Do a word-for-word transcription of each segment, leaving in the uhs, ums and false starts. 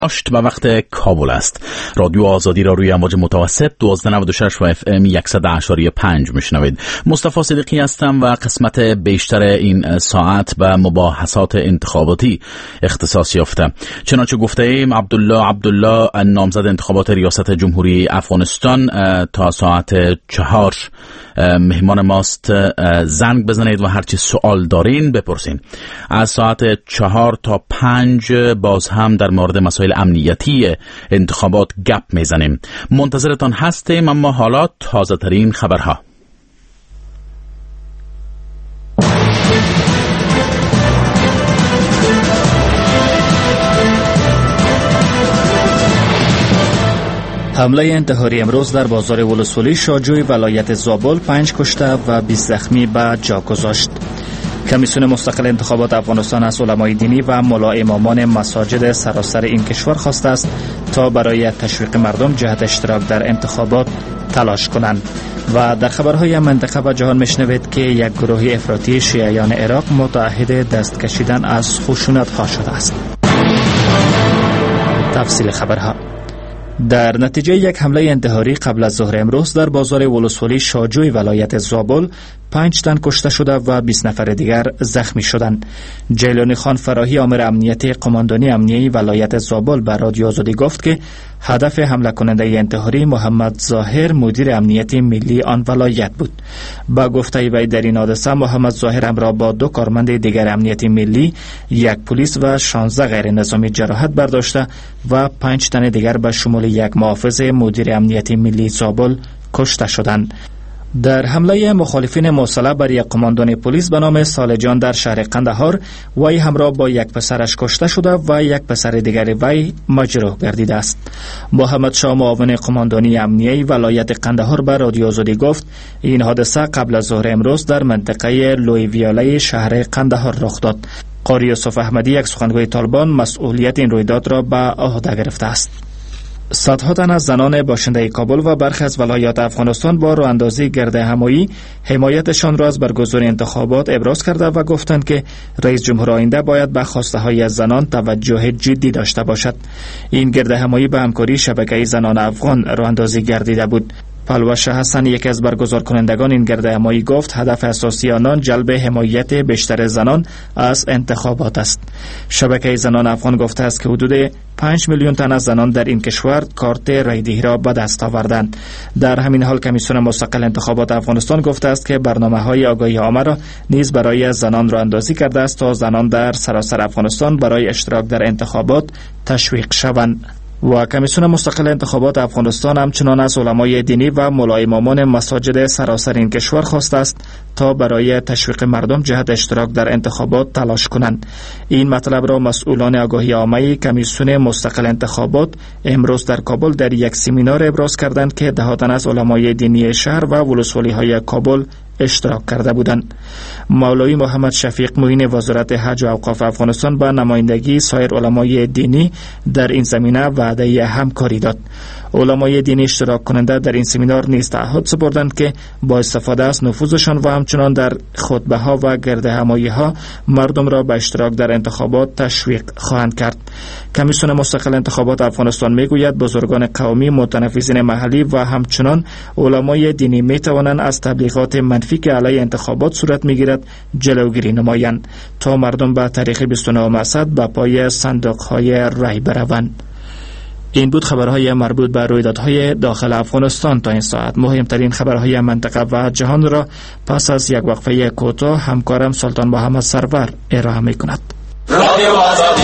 اشت به وقت کابل است. رادیو آزادی را روی امواج متوسط دوازده نود و شش و اف ام صد و اشاری پنج میشنوید. مصطفی صدیقی هستم و قسمت بیشتر این ساعت به مباحثات انتخاباتی اختصاص یافته. چنانچه گفته ایم عبدالله عبدالله نامزد انتخابات ریاست جمهوری افغانستان تا ساعت چهار مهمان ماست. زنگ بزنید و هرچی سوال دارین بپرسین. از ساعت چهار تا پنج باز هم در مورد مسائل امنیتی انتخابات گپ میزنیم. منتظرتان هستیم، اما حالا تازه ترین خبرها. حمله انتحاری امروز در بازار ولسوالی شاجوی ولایت زابل پنج کشته و بیست زخمی به جا گذاشت. کمیسیون مستقل انتخابات افغانستان از علمای دینی و ملا امامان مساجد سراسر این کشور خواسته است تا برای تشویق مردم جهت اشتراک در انتخابات تلاش کنند. و در خبرهای منطقه و جهان میشنوید که یک گروه افراطی شیعیان عراق متعهد دست کشیدن از خشونت ها شده است. تفصیل خبرها: در نتیجه یک حمله انتحاری قبل از ظهر امروز در بازار ولسوالی شاجوی ولایت زابل پنج تن کشته شده و بیست نفر دیگر زخمی شدند. جیلانی خان فراهی آمر امنیتی قماندانی امنیتی ولایت زابل به رادیو آزادی گفت که هدف حمله کننده انتحاری محمد ظاهر مدیر امنیتی ملی آن ولایت بود. با گفته وی در این حادثه محمد ظاهر همراه با دو کارمند دیگر امنیتی ملی، یک پلیس و شانزده غیر نظامی جراحت برداشته و پنج تن دیگر به شمول یک محافظ مدیر امنیتی ملی زابل کشته شدند. در حمله مخالفین مسلح بر یک قماندان پلیس به نام سالجان در شهر قندهار، وی همراه با یک پسرش کشته شده و یک پسر دیگر وی مجروح گردیده است. محمد شاه معاون قماندانی امنیتی ولایت قندهار به رادیو آزادی گفت این حادثه قبل از ظهر امروز در منطقه لوی ویاله شهر قندهار رخ داد. قاری یوسف احمدی، یک سخنگوی طالبان، مسئولیت این رویداد را به عهده گرفته است. صدها تن از زنان باشنده کابل و برخی از ولایات افغانستان با راه اندازی گرد همایی حمایتشان را از برگزاری انتخابات ابراز کرده و گفتند که رئیس جمهور آینده باید به خواسته های از زنان توجه جدی داشته باشد. این گرد همایی به همکاری شبکه زنان افغان راه اندازی گردیده بود. پلوش حسن، یکی از برگزار کنندگان این گرد همایی، گفت هدف اساسی آنان جلب حمایت بیشتر زنان از انتخابات است. شبکه زنان افغان گفته است که حدود پنج میلیون تن از زنان در این کشور کارت رایدهی را به دست آوردند. در همین حال کمیسیون مستقل انتخابات افغانستان گفته است که برنامه‌های آگاهی عامه را نیز برای زنان راه اندازی کرده است تا زنان در سراسر افغانستان برای اشتراک در انتخابات تشویق شوند. و کمیسیون مستقل انتخابات افغانستان همچنان از علمای دینی و ملا امامان مساجد سراسر این کشور خواسته است تا برای تشویق مردم جهت اشتراک در انتخابات تلاش کنند. این مطلب را مسئولان آگاهی عامه کمیسیون مستقل انتخابات امروز در کابل در یک سمینار ابراز کردند که ده تن از علمای دینی شهر و ولسوالی های کابل اشتراک کرده بودند. مولوی محمد شفیق معین وزارت حج و اوقاف افغانستان با نمایندگی سایر علمای دینی در این زمینه وعده همکاری داد. علمای دینی اشتراک کننده در این سمینار نیز تعهد سپردند که با استفاده از نفوذشان و همچنان در خطبه ها و گرد همایی ها مردم را به اشتراک در انتخابات تشویق خواهند کرد. کمیسیون مستقل انتخابات افغانستان میگوید بزرگان قومی، متنفذین محلی و همچنان علمای دینی می توانند از تبلیغات منفی که علیه انتخابات صورت میگیرد جلوگیری نمایند تا مردم به تاریخ بیست و نه اسد به پای صندوق های رای بروند. این بود خبرهای مربوط به رویدادهای داخل افغانستان تا این ساعت. مهمترین خبرهای منطقه و جهان را پس از یک وقفه کوتاه همکارم سلطان محمد سرور ارائه می‌کند. رادیو آزادی.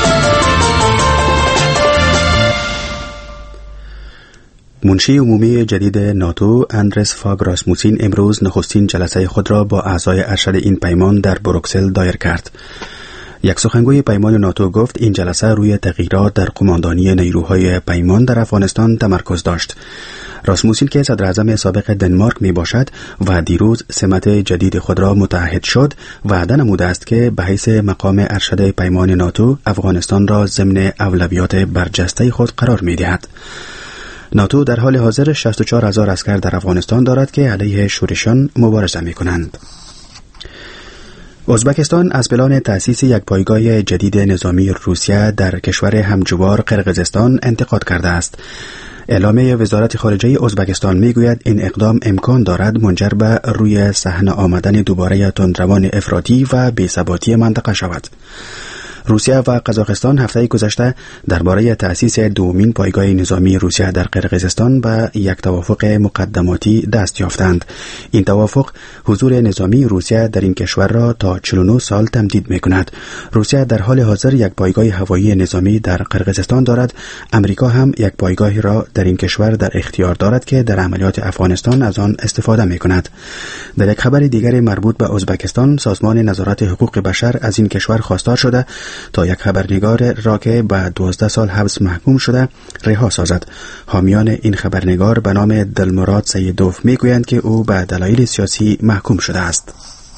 منشی عمومی جدید ناتو اندرس فاگ راسموسین امروز نخستین جلسه خود را با اعضای ارشد این پیمان در بروکسل دایر کرد. یک سخنگوی پیمان ناتو گفت این جلسه روی تغییرات در قماندانی نیروهای پیمان در افغانستان تمرکز داشت. راسموسین که صدر اعظم سابق دنمارک می باشد و دیروز سمت جدید خود را متعهد شد، وعده نموده است که به حیث مقام ارشد پیمان ناتو افغانستان را ضمن اولویات برجسته خود قرار می دهد. ناتو در حال حاضر شصت و چهار هزار عسکر در افغانستان دارد که علیه شورشیان مبارزه می کنند. ازبکستان از پلان تأسیس یک پایگاه جدید نظامی روسیه در کشور همجوار قرقیزستان انتقاد کرده است. اعلامیه وزارت خارجه ازبکستان میگوید این اقدام امکان دارد منجر به روی صحنه آمدن دوباره تندروان افراطی و بی‌ثباتی منطقه شود. روسیه و قزاقستان هفته گذشته درباره تأسیس دومین پایگاه نظامی روسیه در قرقیزستان به یک توافق مقدماتی دست یافتند. این توافق حضور نظامی روسیه در این کشور را تا چهل و نه سال تمدید می‌کند. روسیه در حال حاضر یک پایگاه هوایی نظامی در قرقیزستان دارد. امریکا هم یک پایگاهی را در این کشور در اختیار دارد که در عملیات افغانستان از آن استفاده می‌کند. در یک خبر دیگر مربوط به ازبکستان، سازمان نظارت حقوق بشر از این کشور خواستار شده تا یک خبرنگار را که به دوازده سال حبس محکوم شده رها سازد. حامیان این خبرنگار به نام دلمراد سیدوف میگویند که او به دلایل سیاسی محکوم شده است.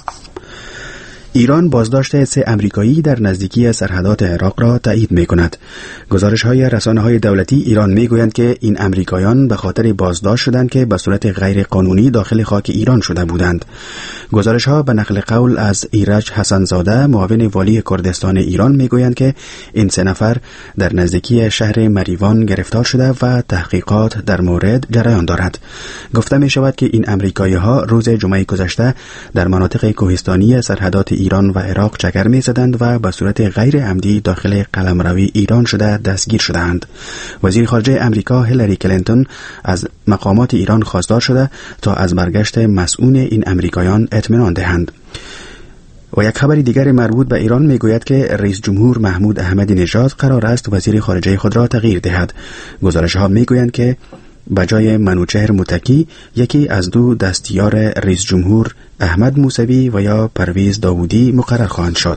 ایران بازداشت سه امریکایی در نزدیکی سرحدات عراق را تایید می‌کند. گزارش‌های رسانه‌های دولتی ایران می‌گویند که این امریکایان به خاطر بازداشت شدند که به صورت غیر قانونی داخل خاک ایران شده بودند. گزارش‌ها به نقل قول از ایرج حسنزاده، معاون والی کردستان ایران می‌گویند که این سه نفر در نزدیکی شهر مریوان گرفتار شده و تحقیقات در مورد جریان دارد. گفته می‌شود که این امریکایی‌ها روز جمعه گذشته در مناطق کوهستانی سرحدات ایران و عراق چکر می زدند و به صورت غیر عمدی داخل قلمروی ایران شده دستگیر شدند. وزیر خارجه امریکا هیلاری کلینتون از مقامات ایران خواستار شده تا از برگشت مسئول این امریکایان اطمینان دهند. و یک خبر دیگر مربوط به ایران میگوید که رئیس جمهور محمود احمدی نژاد قرار است وزیر خارجه خود را تغییر دهد. گزارش‌ها میگویند که بجای منوچهر متکی یکی از دو دستیار رئیس جمهور احمد موسوی و یا پرویز داوودی مقرر خواهند شد.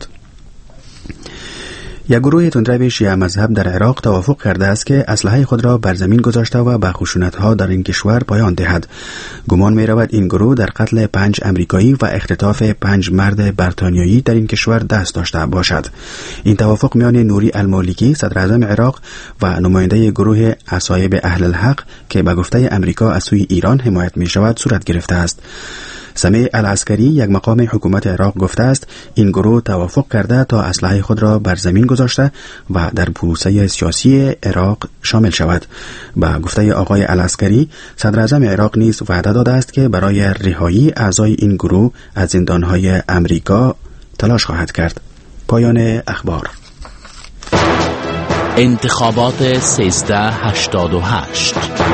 یک گروه تندرو شیعه مذهب در عراق توافق کرده است که اسلحه خود را بر زمین گذاشته و به خشونت‌ها در این کشور پایان دهد. گمان می‌رود این گروه در قتل پنج امریکایی و اختطاف پنج مرد بریتانیایی در این کشور دست داشته باشد. این توافق میان نوری المالکی صدر اعظم عراق و نماینده گروه اصایب اهل الحق که به گفته امریکا از سوی ایران حمایت می‌شود صورت گرفته است. سمیع العسکری، یک مقام حکومت عراق، گفته است این گروه توافق کرده تا اسلحه خود را بر زمین گذاشته و در پروسه سیاسی عراق شامل شود. با گفته آقای العسکری، صدر اعظم عراق نیز وعده داده است که برای رهایی اعضای این گروه از زندانهای امریکا تلاش خواهد کرد. پایان اخبار. انتخابات سیزده هشتاد و هشت.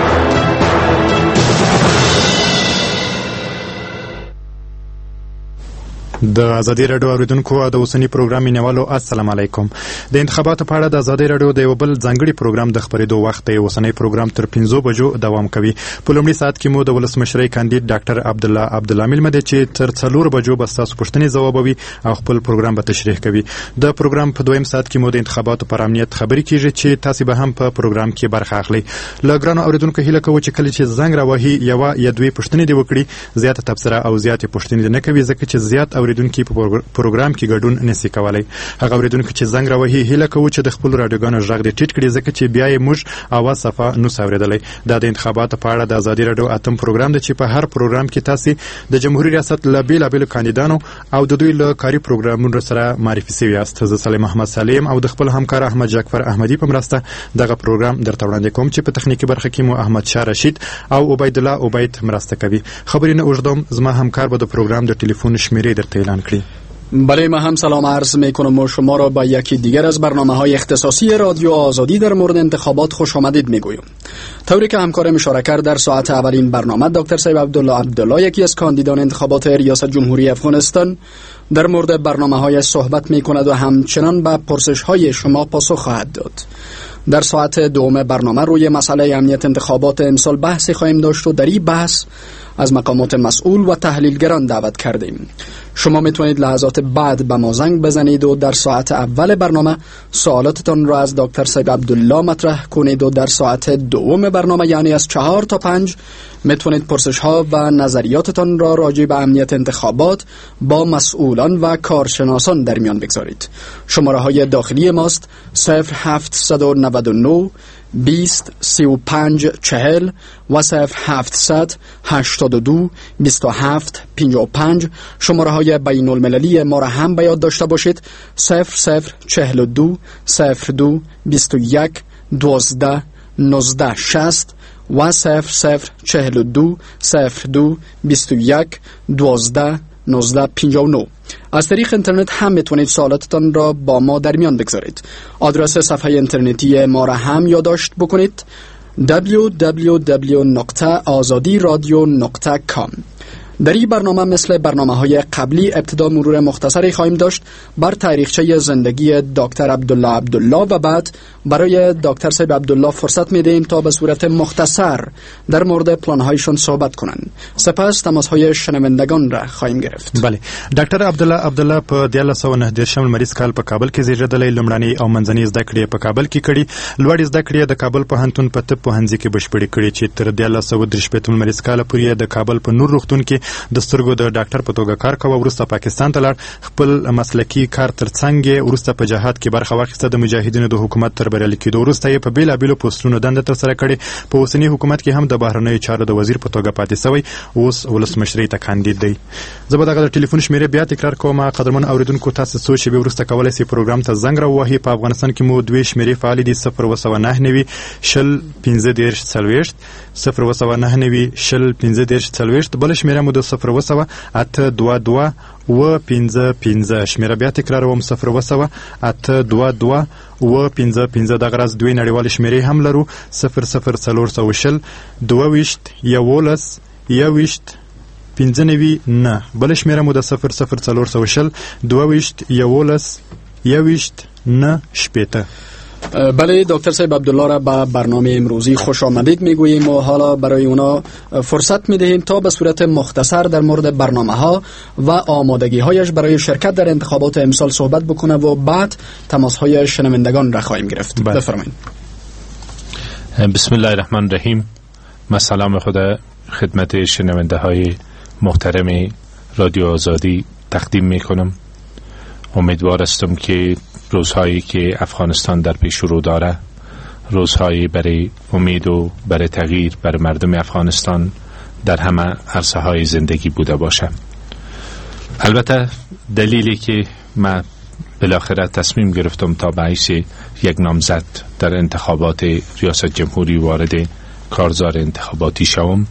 د ازادي رادیو اوریدونکو او د اوسنی پروګرام مینوالو السلام علیکم. د انتخاباتو په اړه د ازادي رادیو د یو بل ځانګړي پروګرام د خبرېدو وخت دی. اوسنی پروګرام تر پنځو بجو دوام کوي. په لومړي ساعت کې مو د ولسمشرۍ کاندید ډاکټر عبد الله عبد الله ملمه چې تر څلور بجو به تاسو پوښتنې ځوابوي او خپل پروګرام به تشریح کوي. د پروګرام په دویم ساعت کې مو د انتخاباتو پر امنیت خبرې کیږي چې تاسو به هم په پروګرام کې برخه اخلي. لګرانو اوریدونکو هیله کوم چې کله چې زنګ راوهي یو یا دوی پوښتنې دی وکړي، زیاته تبصره او زیاتې پوښتنې نه کوي ځکه چې زیات اوریدونکو په پروګرام کې ګډون نشي کولای. هغه اوریدونکو چې زنګ راوهي هیله کوي چې د خپل رادیوګانو غږ دې ټیټ کړي ځکه چې بیا یې موږ اواز صفه نو اوریدلای. دا د انتخاباتو په اړه د ازادي رادیو اتم پروګرام دی چې په هر پروګرام کې تاسو د جمهوریت ریاست له بیلابل کاندیدانو او د دوی له کاري پروګرامونو سره معرفي شوی است. زه سلیم احمد سلیم او د خپل همکار احمد جعفر احمدی په مرسته دغه پروګرام درته وړاندې کوم چې په تخنیکی برخه کې مو احمد شاه رشید او عبید الله عبید مرسته کوي. خبرې نه اوږدوم، زما همکار به د پروګرام د ټلیفون شمیره درته اعلان کړي. بله، ما هم سلام عرض میکنم و شما را به یکی دیگر از برنامه‌های اختصاصی رادیو آزادی در مورد انتخابات خوش آمدید میگویم. طوری که همکارم اشاره کرد، در ساعت اولین برنامه دکتر سیب عبدالله عبدالله، یکی از کاندیدان انتخابات ریاست جمهوری افغانستان، در مورد برنامه‌های صحبت میکند و همچنان به پرسش‌های شما پاسخ خواهد داد. در ساعت دوم برنامه روی مسئله امنیت انتخابات امسال بحثی خواهیم داشت و در این بحث از مقامات مسئول و تحلیلگران دعوت کردیم. شما میتونید لحظات بعد به ما زنگ بزنید و در ساعت اول برنامه سوالاتتان را از دکتر سیب عبدالله مطرح کنید و در ساعت دوم برنامه یعنی از چهار تا پنج میتونید پرسش ها و نظریاتتان را راجع به امنیت انتخابات با مسئولان و کارشناسان در میان بگذارید. شماره های داخلی ماست صفر هفت نه نه بیست سی و پنج چهل و صفر هفتصد هشتاد و دو بیست و هفت پنجاه و پنج. شماره های های بین المللی ما را هم به یاد داشته باشید. صفر صفر چهل و دو صفر دو بیست و یک دوازده نوزده شصت و صفر صفر چهل و دو صفر دو بیست و یک دوازده نوزده پنجاه و نه. از طریق اینترنت هم میتونید سوالاتتان را با ما در میان بگذارید. آدرس صفحه اینترنتی ما را هم یادداشت بکنید: دبلیو دبلیو دبلیو دات آزادی رادیو دات کام. در این برنامه مثل برنامه های قبلی ابتدا مرور مختصری خواهیم داشت بر تاریخچه زندگی دکتر عبدالله عبدالله و بعد برای دکتر صاحب عبدالله فرصت میدهیم تا به صورت مختصر در مورد پلانهایشون صحبت کنند. سپس تماسهای شنوندگان را خواهیم گرفت. بله، دکتر عبدالله عبدالله په دیارلس سوه نهه دېرشم لمریز کال په کابل کې زیږېدلی. لومړنۍ او منځنۍ زده کړې په کابل کې کړي. لوړې زده کړې د کابل پوهنتون په طب پوهنځي کې بشپړې کړي چې تر دیارلس سوه درې شپېتم لمریز کال پورې د کابل په نور روغتون کې د سترګو د ډاکټر په توګه کار کاوه. وروسته پاکستان ته لاړ. خپل مسلکي کار ترڅنګ یې وروسته په جهاد کې برخه واخیسته. د مجاهدینو د حکومت تر بریالي کېدو وروسته یې په بېلابېلو پوسټونو دنده ترسره کړې. په اوسني حکومت کې هم د بهرنیو چارو د وزیر په توګه پاتې سوی. اوس ولسمشرۍ ته کاندید دی. زه به دغه د ټلیفون شمېرې بیا تکرار کوم. قدرمن اوریدونکو، تاسو څو شېبې وروسته کولی سئ پروګرام ته زنګ راووهئ. په افغانستان کې مو دوې شمېرې فعالې دي: صفر اووه سوه نهه نوي شل پنځه دېرش څلوېښت، صفر اووه سوه نهه نوي شل پنځه دېرش څلوېښت. بله شمېره مو د صفر اووه سوه اته دوه دوه اووه پنځه پنځه. شمېره بیا تکراروم: صفر اووه سوه اته دوه دوه اووه پنځه پنځه. دغه راز دوې نړیوالې شمېرې هم لرو: صفر صفر څلور سوه شل دوه ویشت یوولس یوویشت پنځه نوي نه. بله شمېره مو د صفر صفر څلور سوه شل دوه ویشت یوولس یوویشت نه شپېته. بله، دکتر صاحب عبدالله را به برنامه امروزی خوش آمدید میگوییم و حالا برای اونا فرصت میدهیم تا به صورت مختصر در مورد برنامه ها و آمادگی هایش برای شرکت در انتخابات امسال صحبت بکنه و بعد تماس های شنوندگان را خواهیم گرفت. بفرمایید. بسم الله الرحمن الرحیم. من سلام خود خدمت شنونده های محترم رادیو آزادی تقدیم میکنم. امیدوار هستم که روزهایی که افغانستان در پیش رو داره روزهایی برای امید و برای تغییر برای مردم افغانستان در همه عرصه های زندگی بوده باشه. البته دلیلی که من بالاخره تصمیم گرفتم تا به حیث یک نامزد در انتخابات ریاست جمهوری وارد کارزار انتخاباتی شوم،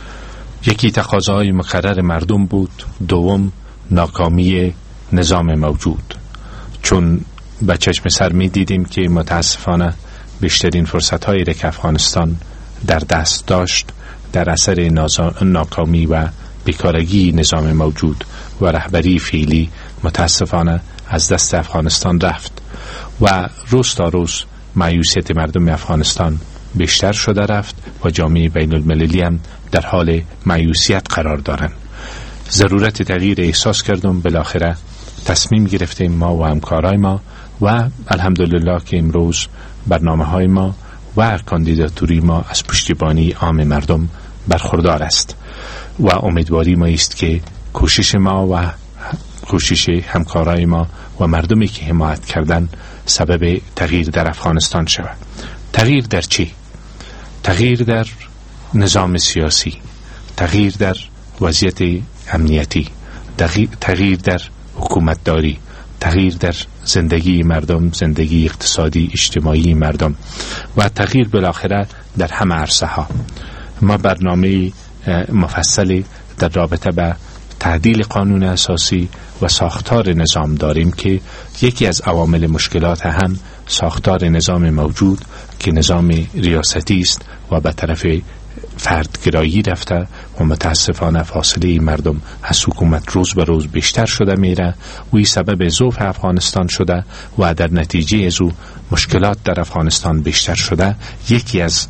یکی تقاضاهای مقرر مردم بود، دوم ناکامی نظام موجود. چون به چشم سر می دیدیم که متاسفانه بیشترین فرصت هایی را که افغانستان در دست داشت در اثر ناکامی و بیکارگی نظام موجود و رهبری فعلی متاسفانه از دست افغانستان رفت و روز تا روز مایوسیت مردم افغانستان بیشتر شده رفت و جامعه بین المللی هم در حال مایوسیت قرار دارند. ضرورت تغییر احساس کردم. بالاخره تصمیم گرفتیم ما و همکارای ما و الحمدلله که امروز برنامه های ما و کاندیداتوری ما از پشتیبانی عام مردم برخوردار است و امیدواری ما است که کوشش ما و کوشش همکارای ما و مردمی که حمایت کردن سبب تغییر در افغانستان شود. تغییر در چی؟ تغییر در نظام سیاسی، تغییر در وضعیت امنیتی، تغییر در حکومتداری، تغییر در زندگی مردم، زندگی اقتصادی اجتماعی مردم و تغییر بالاخره در همه عرصه ها. ما برنامه مفصلی در رابطه به تعدیل قانون اساسی و ساختار نظام داریم که یکی از عوامل مشکلات هم ساختار نظام موجود که نظام ریاستی است و به طرف فردگرایی رفته و متاسفانه فاصله مردم از حکومت روز به روز بیشتر شده میره و این سبب ضعف افغانستان شده و در نتیجه از او مشکلات در افغانستان بیشتر شده. یکی از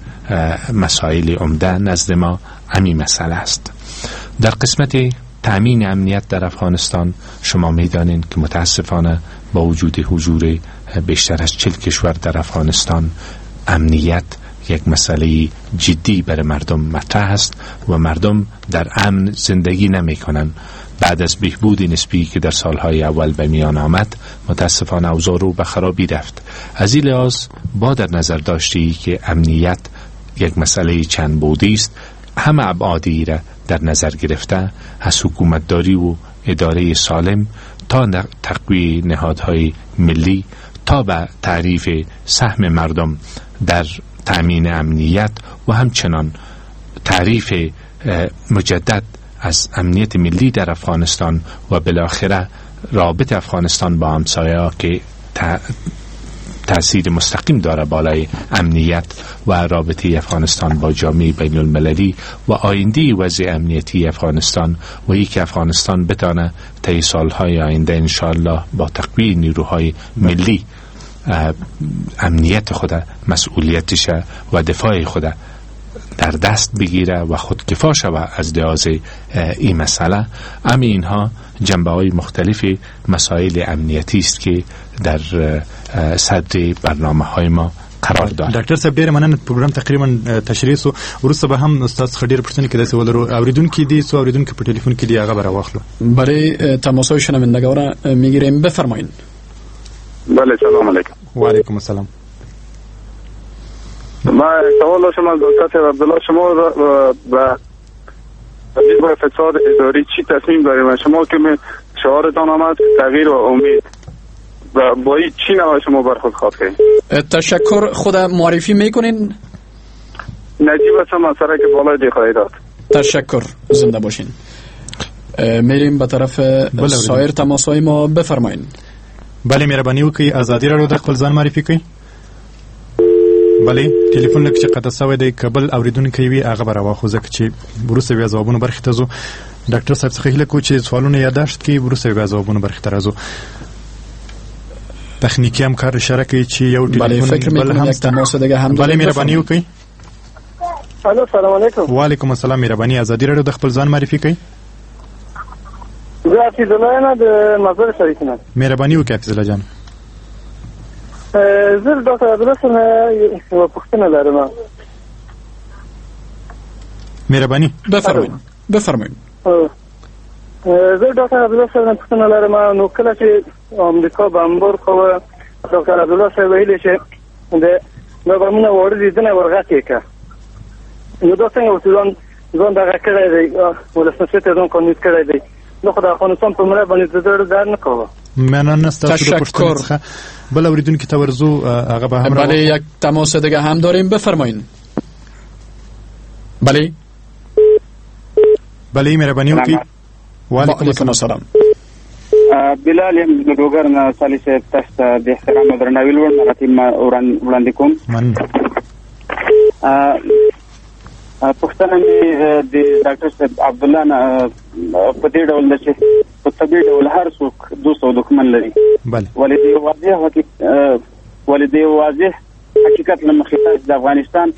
مسائل عمده نزد ما همین مسئله است. در قسمت تأمین امنیت در افغانستان شما میدانید که متاسفانه با وجود حضور بیشتر از چهل کشور در افغانستان امنیت یک مسئله جدی برای مردم مطرح است و مردم در امن زندگی نمی کنند. بعد از بهبود نسبی که در سالهای اول به میان آمد متاسفانه اوضاع رو به خرابی رفت. از این لحاظ با در نظر داشتی که امنیت یک مسئله چند بعدی است، همه ابعادی را در نظر گرفته از حکومتداری و اداره سالم تا تقویه نهادهای ملی تا به تعریف سهم مردم در تأمین امنیت و همچنان تعریف مجدد از امنیت ملی در افغانستان و بالاخره رابط افغانستان با همسایه‌ها که تأثیر مستقیم داره بالای امنیت و رابطه افغانستان با جامعه بین المللی و آینده وضع امنیتی افغانستان و یک افغانستان بتانه طی سالهای آینده انشاءالله با تقویه نیروهای ملی امنیت خود، مسئولیتش و دفاع خود در دست بگیره و خودکفا شود از لحاظ این مسئله. اما اینها جنبه های مختلف مسائل امنیتی است که در صدر برنامه های ما قرار داره. ډاکټر صاحب ډیر مننه، پروګرام تقریبا تشریح سو، ورسته به هم استاد خډیر پرسنی کې داسې ولرو اوریدونکو دي سو اوریدونکو په ټلیفون کې دی هغه برا واخلو. برای تماسهای شنوندگان را میگیریم، بفرمایید. بله سلام علیکم. و علیکم السلام. ما سوال داشتم از دکتر عبدالله، شما به با فساد اداری چی تصمیم داریم؟ شما که شعارتان آمد تغییر و امید و با این چی نوع شما برخود خواهد کنید؟ تشکر. خود معرفی میکنین؟ نجیب هستم از سرک بالای دیخواهیدات. تشکر، زنده باشین. میریم به طرف سایر تماسهای ما، بفرمایین. بله مهرباني وکړئ ازادي راډیو د خپل ځان معرفي کړئ. بله ټلیفون لکه چې قطع شوی دی کابل اوریدونکو وي هغه به راواخو ځکه چې وروسته بیا ځوابونه برخې ته ځو. ډاکټر صاحب څخه هیله کوو چې سوالونه یادداشت کړئ، وروسته بیا ځوابونه برخې ته راځو. تخنیکی هم کار اشاره کوي چې یو ټلیفون بل هم تماس دیگه هم. بله مهرباني وکړئ. الو سلام علیکم. وعلیکم السلام. مهرباني ازادي راډیو د خپل ځان معرفي کړئ. زه حفیظ الله نه د مزار شریف نه. مهرباني وکړئ حفیظ الله جان. زه د ډاکټر عبدالله څخه یوه پوښتنه لرم. مهرباني بفرمایئ. بفرمایئ. زه د ډاکټر عبدالله څخه پوښتنه لرم. نو کله چې امریکا بمبار کوه ډاکټر عبدالله صاحب ویلي چې د دا بمونه وړه لیدنه ورغتې که نو دا څنګه ورته ځان ځان دغه کړی دی، ولسمشر ته ځان کاندید کړی دی، نو خو د افغانستان په مړه باندې زړه در نه کوه. مننه ستاسو د پوښتنې څخه. بل اوریدونکي ته ورځو هغه به هم. بله یک تماس دیگه هم داریم، بفرمایید. بله بله مهرباني وکړئ. وعلیکم السلام. بلال یم د ډوګر نه صالح صاحب تاسو ته د احترام او درناوي لوړ مراتب وړاندې کوم. مننه. پښتنه مې د ډاکټر صاحب عبدالله نه په دې ډول ده چې په طبیعي ډول هر څوک دوست او دښمن لري. بله ولې د واضح حقیقت ولې د واضح حقیقت له مخې د افغانستان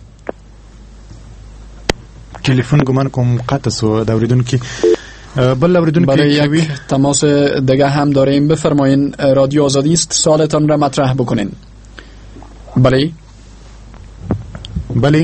ټلیفون ګمان کوم قطع سو د اوریدونکي. بل اوریدونکي برای یک تماس دیگه هم داریم، بفرمایین. رادیو آزادی است، سوالتان را مطرح بکنین. بله بله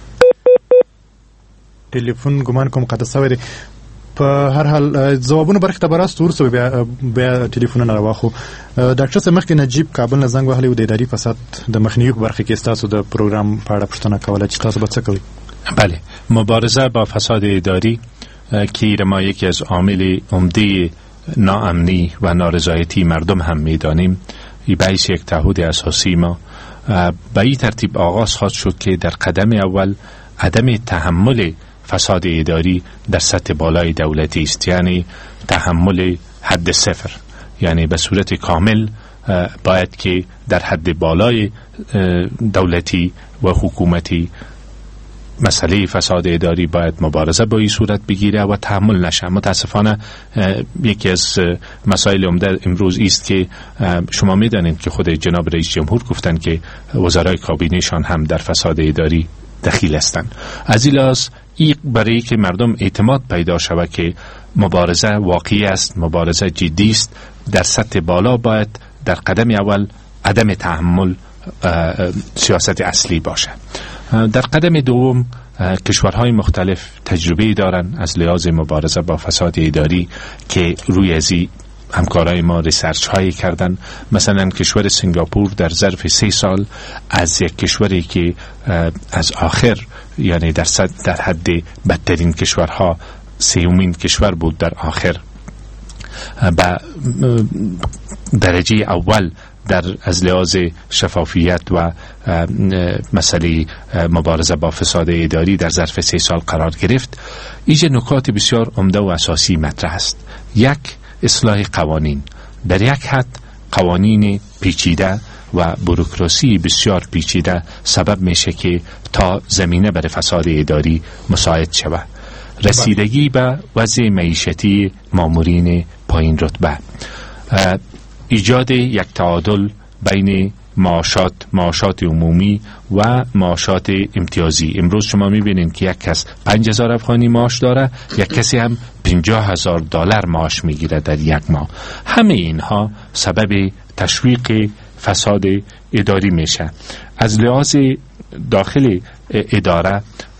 ټلیفون ګمان کوم قطع شوی دی. په هر حال ځوابونه برخه ته براسته ورسو بیا بیا ټلیفونونه راواخو. ډاکټر صاحب مخکې نجیب کابل نه زنګ وهلی و د اداري فساد د مخنیوي په برخه کې تاسو د پروګرام په اړه پوښتنه کوله چې تاسو به څه کوئ؟ بله، مبارزه با فساد اداری که ما یکی از عامل عمده ناامنی و نارضایتی مردم هم میدانیم، باعث یک تعهد اساسی ما به این ترتیب آغاز خواهد شد که در قدم اول عدم تحمل فساد اداری در سطح بالای دولتی است، یعنی تحمل حد صفر، یعنی به صورت کامل باید که در حد بالای دولتی و حکومتی مسئله فساد اداری باید مبارزه با این صورت بگیره و تحمل نشه. متاسفانه یکی از مسائل عمده امروز است که شما میدانید که خود جناب رئیس جمهور گفتند که وزرای کابینه‌شان هم در فساد اداری دخیل هستند. از این لحاظ این برای که مردم اعتماد پیدا شود که مبارزه واقعی است، مبارزه جدی است، در سطح بالا باید در قدم اول عدم تحمل سیاست اصلی باشه. در قدم دوم کشورهای مختلف تجربه دارن از لحاظ مبارزه با فساد اداری که روی ازی همکارای ما ریسرچ هایی کردن. مثلا کشور سنگاپور در ظرف سه سال از یک کشوری که از آخر یعنی در در حد بدترین کشورها سیومین کشور بود در آخر، به درجه اول در از لحاظ شفافیت و مسئله مبارزه با فساد اداری در ظرف سه سال قرار گرفت. اینجا نکات بسیار عمده و اساسی مطرح است. یک، اصلاح قوانین. در یک حد قوانین پیچیده و بوروکراسی بسیار پیچیده سبب میشه که تا زمینه برای فساد اداری مساعد شود. رسیدگی به وضع معیشتی مامورین پایین رتبه، ایجاد یک تعادل بین معاشات معاشات عمومی و معاشات امتیازی. امروز شما میبینید که یک کس پنج هزار افغانی معاش داره، یک کسی هم پنجاه هزار دلار معاش میگیره در یک ماه. همه اینها سبب تشویق فساد اداری میشه. از لحاظ داخل اداره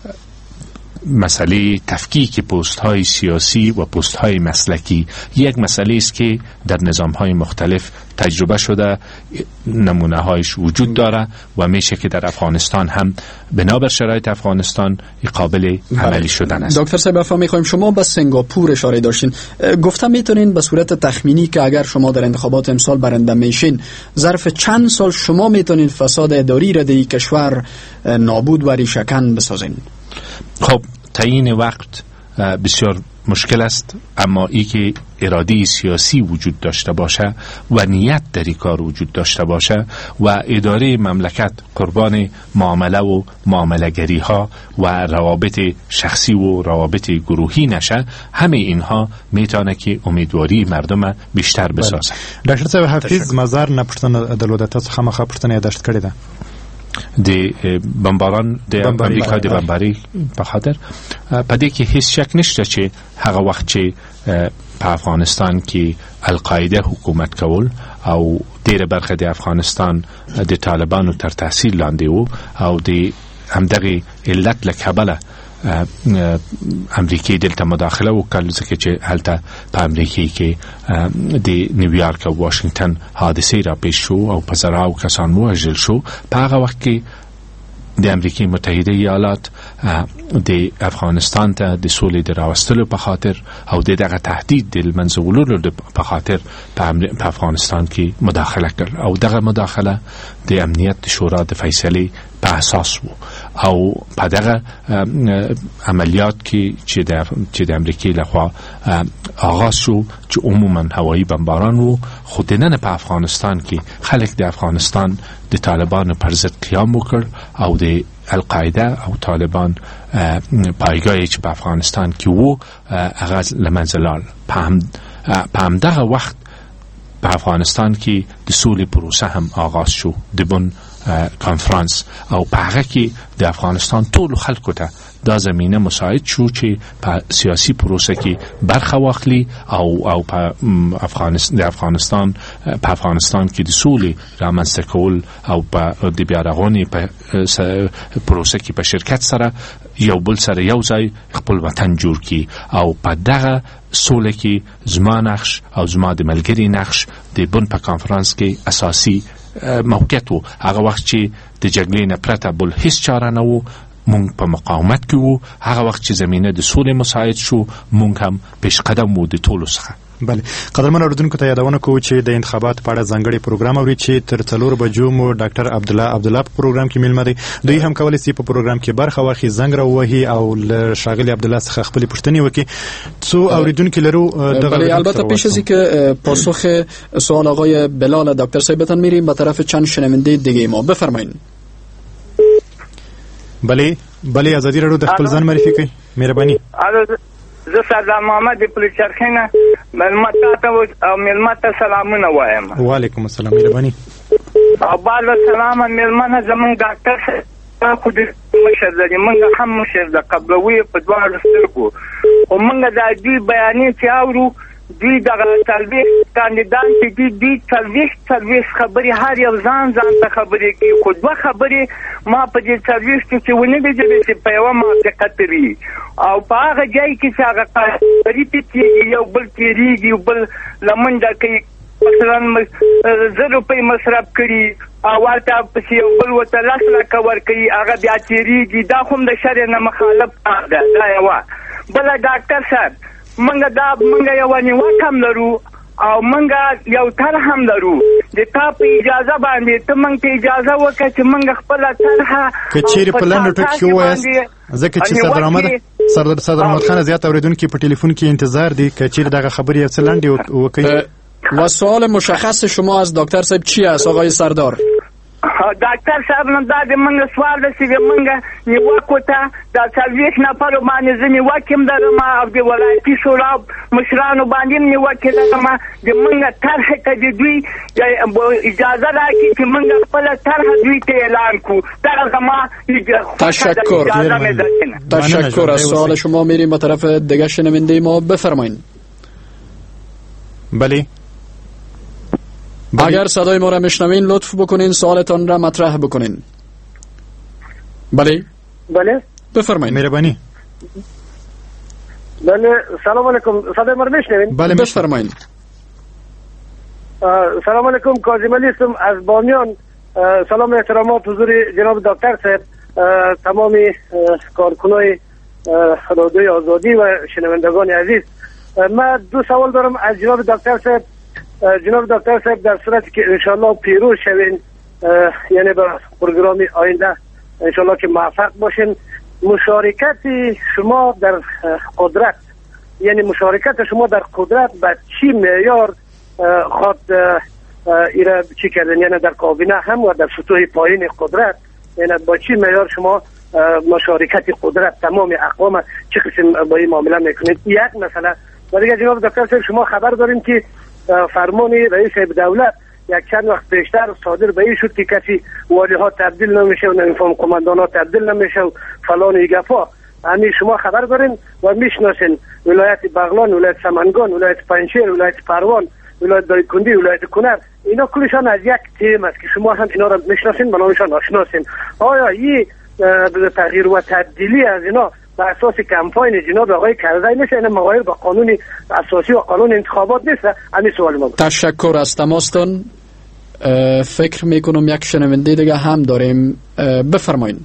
مسئله تفکیک پست های سیاسی و پست های مسلکی یک مسئله است که در نظام های مختلف تجربه شده، نمونه هایش وجود داره و میشه که در افغانستان هم بنابر شرایط افغانستان قابل عملی شدن است. دکتر صاحب افا میخوایم، شما به سنگاپور اشاره داشتین، گفتم میتونین به صورت تخمینی که اگر شما در انتخابات امسال برنده میشین ظرف چند سال شما میتونین فساد اداری را در کشور نابود و ریشه‌کن بسازین؟ خب تعیین وقت بسیار مشکل است، اما ای که اراده سیاسی وجود داشته باشه و نیت در این کار وجود داشته باشه و اداره مملکت قربان معامله و معامله‌گری ها و روابط شخصی و روابط گروهی نشه، همه اینها میتونه که امیدواری مردم بیشتر بسازه. ډاکټر صاحب حفیظ مزار نه پښتنه درلوده، تاسو خامخا پښتنه یادداشت کړی ده د بمباران د امریکا د بمباری په خاطر پدې کې هیڅ شک نشته چې هغه وخت چې په افغانستان کې القاعده حکومت کول او ډېره برخه د افغانستان د طالبانو تر تاثیر لاندې وو او د همدغه علت له کبله امریکای دلته مداخله وکړه، ځکه چې هلته په امریکای کې د نیویارک او واشنگټن حادثه را پیښ شو او په زراو کسان وژل شو. په هغه وخت کې د امریکای متحده ایالات د افغانستان ته د سولې د راوستلو په خاطر او د دغه تهدید د منځه وړلو په خاطر په افغانستان کې مداخله کړ او دغه مداخله د امنیت شورا د فیصله په اساس وو او په دغه عملیات کې چې د چې د امریکای لخوا آغاز شو چې عموما هوایی بمباران وو، خو دننه په افغانستان کې خلک د افغانستان د طالبانو پر ضد قیام وکړ او د القاعده او طالبان پایگاهی چې په افغانستان کې وو هغه له منځه لاړ. په همدغه وخت په افغانستان کې د سولې پروسه هم آغاز شو، د بن کانفرانس، او په هغه کې د افغانستان ټولو خلکو ته دا زمینه مساعد شو چې په سیاسی پروسه کې برخه واخلي او او په افغانستان د افغانستان په افغانستان کې د سولې رامنځته کول او په د بیارغونې په پروسه کې په شرکت سره یو بل سره یو ځای خپل وطن جوړ کړي او په دغه سوله کې زما نقش او زما د ملګری نقش د بن په کانفرانس کې اساسي موقعیت وو. هغه وخت چې د جګړې نه پرته بل هیڅ چاره نه وو، مونږ په مقاومت کې وو. هغه وخت چې زمینه د سولې مساعد شو، مونږ هم پیش قدم وو د ټولو څخه. بله، قدرمن اوریدونکو ته یادونه کوو چې د انتخاباتو په اړه ځانګړی پروګرام اوري چې تر څلور بجو مو ډاکټر عبدالله عبدالله په پروګرام کې میلمه دی. دوی هم کولی شي په پروګرام کې برخه واخلي، زنګ راووهي او له ښاغلي عبدالله څخه خپلې پوښتنې وکړي. څو اوریدونکي لرو؟ بله، البته پیش از اینکه پاسخ سوال آقای بلال دکتر صاحبتان میریم به طرف چند شنونده دیگه ما. بفرمایید. بله بله، آزادی راډیو د خپل ځان معرفي کوي، مهرباني. زه سردار محمد د پلچرخینه ملمت ته او ملمت ته سلامونه وایم. وعلیکم السلام، مهرباني. او بعد سلام ملمنه زمون ډاکټر خو دې مشر دی، موږ هم مشر د قبلوي په دواړو سترګو، او موږ د دې بیانې چې اورو دوی دغه تلویح کاندیدان چې دوی دوی تلویح تلویح خبرې هر یو ځان ځان ته خبرې کوي، خو دوه خبرې ما په دې تلویح کې ونه لیدلې چې په یوه موافقت وي او په هغه ځای کې چې هغه قراري کېږي یو بل تېرېږي یو بل له منډه کوي، مثلا زر روپۍ مصرف کړي او ورته پسې یو بل ورته لس لکه ورکوي، هغه بیا تېرېږي. دا خو هم د شرع نه مخالف کار ده. دا یوه. بله ډاکټر صاحب، منګه دا منګه یو نیوکه هم لرو او منګه یو تر هم لرو د تا په اجازه باندې ته منګ ته اجازه وکړه چې منګ خپل طرحه کچېری په لاندې ټکی وایست ځکه چې صدر احمد سردار صدر احمد خان زیات اوریدونکو په ټلیفون کې انتظار دي کچېری دغه خبرې یو څه لاندې وکړي. و سوال مشخص شما از دکتر صاحب چی است آقای سردار؟ دکتر صاحب نو دا د منګ سوال د سی منګ نیوکو ته د څلوېښت نفر باندې ځنی وکم درم او د ولایتي شورا مشرانو باندې نیوکه درم د منګ طرح ته د دوی اجازه راکړي چې منګ خپل طرح دوی ته اعلان کو در زما تشکر تشکر از سوال شما. میریم به طرف دیگه شنونده ما بفرمایید. بله اگر صدای ما را میشنوین لطف بکنین سوالتان را مطرح بکنین. بله بله بفرمایید. مهربانی. بله سلام علیکم صدای ما را میشنوین؟ بله بفرمایید. سلام علیکم کاظم علی هستم از بامیان. سلام و احترامات حضور جناب دکتر صاحب، تمام کارکنای رادیوی آزادی و شنوندگان عزیز. من دو سوال دارم از جناب دکتر صاحب. جناب دکتر صاحب در صورتی که انشالله پیروز شوین، یعنی به پروگرام آینده انشالله که موفق باشین، مشارکت شما در قدرت، یعنی مشارکت شما در قدرت به چی معیار خود ایره چی کردن، یعنی در کابینه هم و در سطوح پایین قدرت، یعنی با چی معیار شما مشارکت قدرت تمام اقوام چه قسم با این معامله میکنید؟ یک مسئله. و دیگه جناب دکتر صاحب شما خبر داریم که فرمان رئیس دولت یک چند وقت پیشتر صادر به این شد که کسی والی ها تبدیل نمیشه و نمیفهم کماندان ها تبدیل نمیشه و فلان ایگفا. همین شما خبر دارین و میشناسین ولایت بغلان، ولایت سمنگان، ولایت پنجشیر، ولایت پروان، ولایت دایکندی، ولایت کنر، اینا کلشان از یک تیم است که شما هم اینا را میشناسین، با نامشان آشناسین. آیا این تغییر و تبدیلی از اینا به اساس کمپاین جناب آقای کرزی میشه؟ این مغایر با قانون اساسی و قانون انتخابات نیست؟ همین سوال ما بود. تشکر از تماستون. فکر میکنم یک شنونده دیگه هم داریم، بفرمایید.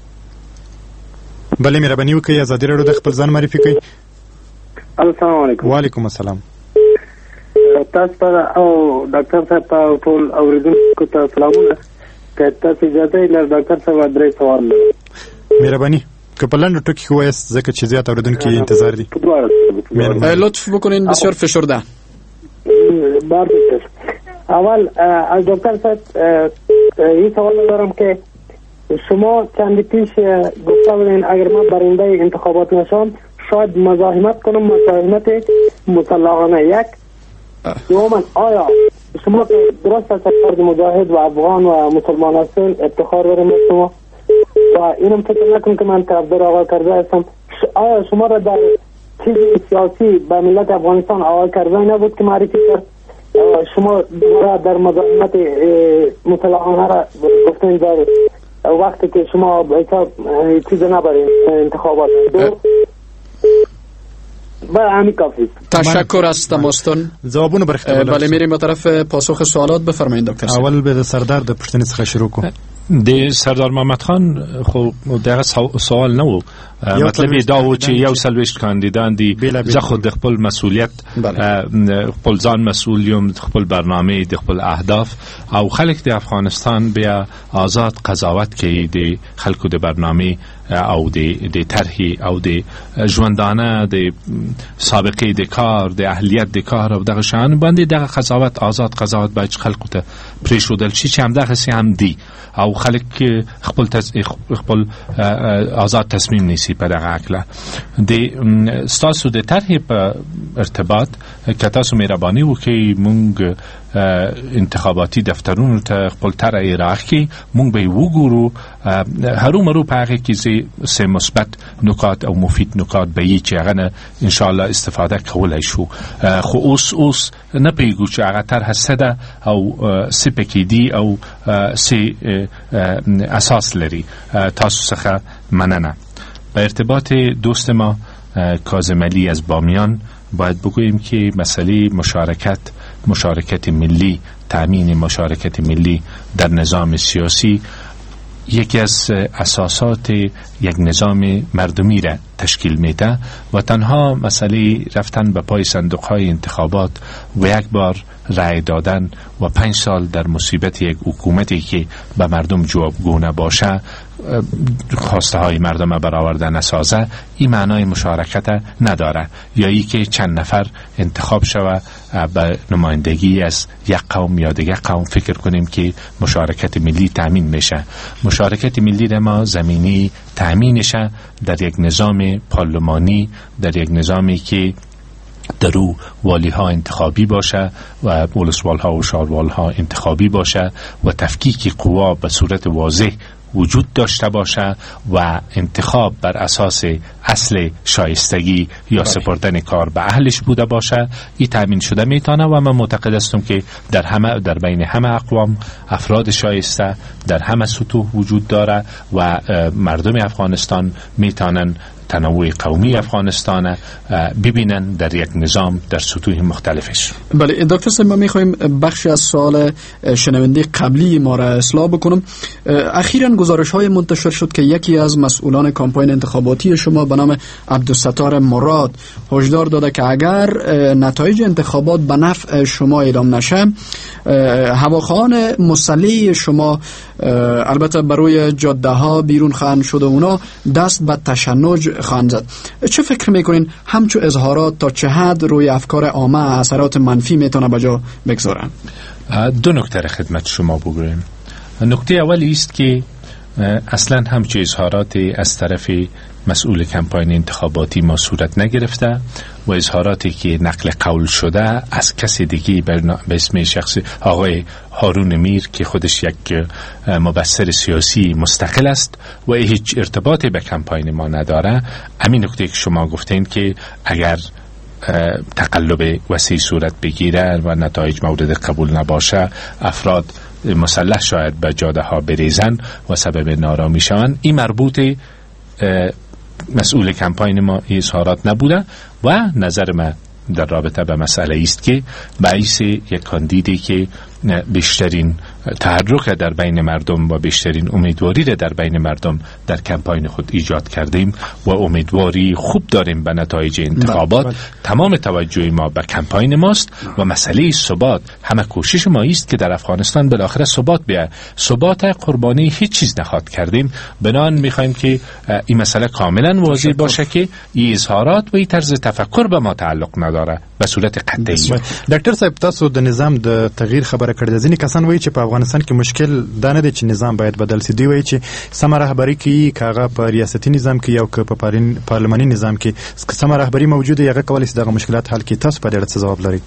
بله مهرباني وکړئ ازادي راډیو د خپل ځان معرفي کړئ. السلام علیکم. وعلیکم السلام. تاسو ته او ډاکټر صاحب ته ټول اوریدونکو ته سلامونه. که تاسو اجازه لرئ ډاکټر صاحب درې سوال لرم. مهرباني که په لنډو ټکو کې وایست ځکه چې زیات اوریدونکي انتظار دي. لطف بکنین بسیار فشرده. اول از دکتر صاحب این سوال دارم که شما چند پیش گفته بودین اگر من برنده انتخابات نشم شاید مزاحمت کنم، مزاحمت مسلحانه. یک دوما آیا شما که درست از فرد مجاهد و افغان و مسلمان هستین افتخار دارم از شما و اینم فکر نکنم که من طرفدار آقای کرزی هستم، آیا شما را در چیز سیاسی به ملت افغانستان آقای کرزی نبود که معرفی کرد؟ شما در مزاحمت مسلحانه را گفتین در وقتی که شما چیز نبرین انتخابات دو با همین کافی. تشکر از تماستون. جوابونو برخته بله میریم به طرف پاسخ سوالات. بفرمایید دکتر. اول به سردار د پښتنې څخه شروع کو. د سردار محمد خان خو دغه سوال نه وو، مطلب دا و چې یو سلويشت کاندیدان دي زه خود د خپل مسؤلیت خپل ځان مسؤل یم، خپل برنامه د خپل اهداف او خلک د افغانستان بیا آزاد قضاوت کوي د خلکو د برنامه او د د طرح او د ژوندانه د سابقه د کار د اهلیت د کار او دغه شان باندې دغه قضاوت آزاد قضاوت باید خلکو ته پریښودل شي چې هم دغه سي هم دی او خلک خپل تز... خپل آزاد تصمیم نیسی په دغه عقله د ستاسو د طرح په ارتباط که تاسو مهرباني وکړئ مونږ انتخاباتي دفترونو ته خپل طرح راخي مونږ به وګورو هرو مرو په هغه کې سه مثبت نکات او مفید نکات به یې چې هغه ان شاء الله استفاده کولای شو. خو اوس اوس نه پیګو چې هغه طرح سده او سپکی دی او سی اساس لري. تاسو څخه مننه. به ارتباط دوست ما کاظم علی از بامیان باید بگوییم که مسئله مشارکت مشارکت ملی، تأمین مشارکت ملی در نظام سیاسی یکی از اساسات یک نظام مردمی را تشکیل میده و تنها مسئله رفتن به پای صندوق های انتخابات و یک بار رأی دادن و پنج سال در مصیبت یک حکومتی که به مردم جوابگو نباشه خواسته های مردم برآورده نسازه، این معنای مشارکت نداره. یا ای که چند نفر انتخاب شوه به نمایندگی از یک قوم یا دیگه قوم فکر کنیم که مشارکت ملی تامین میشه. مشارکت ملی را ما زمینی تامینشه در یک نظام پارلمانی، در یک نظامی که در او والی ها انتخابی باشه و ولسوال ها و شاروال ها انتخابی باشه و تفکیک قوا به صورت واضح وجود داشته باشه و انتخاب بر اساس اصل شایستگی یا سپردن کار به اهلش بوده باشه، این تامین شده میتونه. و من معتقد هستم که در همه در بین همه اقوام افراد شایسته در همه سطوح وجود داره و مردم افغانستان میتونن تنوع قومی افغانستان ببینن در یک نظام در سطوح مختلفش. بله دکتر صاحب، ما میخوایم بخشی از سوال شنونده قبلی ما را اصلاح بکنم. اخیراً گزارش های منتشر شد که یکی از مسئولان کمپاین انتخاباتی شما به نام عبدالستار مراد هشدار داده که اگر نتایج انتخابات به نفع شما اعلام نشه، هواخوان مسلح شما البته بروی جاده ها بیرون خواهند شد و اونا دست به تشنج خواهند زد. چه فکر میکنین همچو اظهارات تا چه حد روی افکار عامه اثرات منفی میتونه بجا بگذارن؟ دو نکته خدمت شما بگویم. نکته اولی است که اصلا همچو اظهارات از طرف مسئول کمپاین انتخاباتی ما صورت نگرفته و اظهاراتی که نقل قول شده از کسی دیگه به اسم شخص آقای هارون میر که خودش یک مبصر سیاسی مستقل است و هیچ ارتباطی به کمپاین ما نداره. همین نکته که شما گفتین که اگر تقلب وسیع صورت بگیره و نتایج مورد قبول نباشه، افراد مسلح شاید به جاده ها بریزن و سبب نارامی شوند، این مربوط مسئول کمپاین ما اظهارات نبوده و نظر من در رابطه به مسئله است که باعث یک کاندیدی که بیشترین تحرک در بین مردم و بیشترین امیدواری در بین مردم در کمپاین خود ایجاد کردیم و امیدواری خوب داریم به نتایج انتخابات. بله بله. تمام توجه ما به کمپاین ماست و مسئله ثبات همه کوشش ما است که در افغانستان بالاخره ثبات بیاید. ثبات قربانی هیچ چیز نخواد کردیم، بنان میخوایم که این مسئله کاملا واضح باشه که این اظهارات و این طرز تفکر به ما تعلق نداره به صورت قطعی. ډاکټر صاحب، تاسو د نظام د تغییر خبره کړې ده. ځینې کسان وایي چې په افغانستان کې مشکل دا نه دی چې نظام باید بدل شي. دوی وایي چې سمه رهبري کوي، که هغه په ریاستي نظام کې یا که په پارلماني نظام کې سمه رهبري موجوده، هغه کولی شي دغه مشکلات حل کړي. تاسو په دې اړه څه ځواب لرئ؟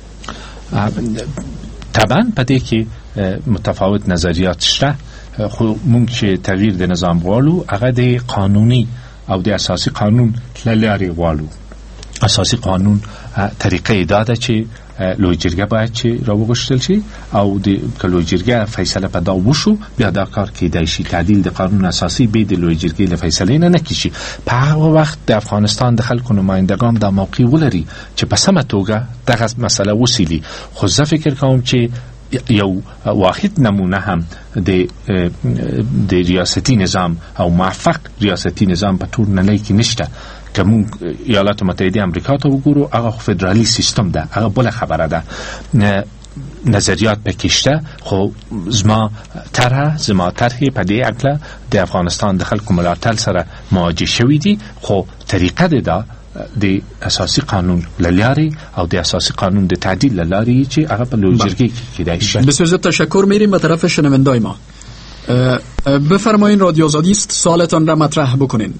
طبعا په دې کې متفاوت نظریات شته، خو موږ چې تغییر د نظام غواړو هغه د قانوني او د اساسي قانون له لارې غواړو. اساسي قانون طریقه داده چې لوی جرګه باید چې راوغوښتل شي او د لوی جرګه فیصله په دا وشو، بیا دا کار کېدای شي تعدیل د قانون اساسي به د لوی جرګې له فیصلې نه نکشي. په هغه وخت د افغانستان د خلکو نمایندگان د موقع ولري چې په سمه توګه دغه مسله وسیلي. خو زه فکر کوم چې یو واحد نمونه هم د د ریاستی نظام او موفق ریاستی نظام په ټول نړۍ کې نشته. که مون ایالات متحده امریکا ته وګورو، هغه فدرالی سیستم ده، هغه بل خبره ده. نظریات پکشته، خو زما طرح زما طرحی په دې اړه د افغانستان د خلکو ملاتړ سره مواجه شوی دي، خو طریقه ده د اساسي قانون لاري او د اساسي قانون د تعدیل لاري چې هغه په لوی جرګه کې کېدای شي. بسیار زیاد تشکر میریم به طرف شنوندای ما. بفرمایین رادیو آزادی است، سوالتان را مطرح بکنین.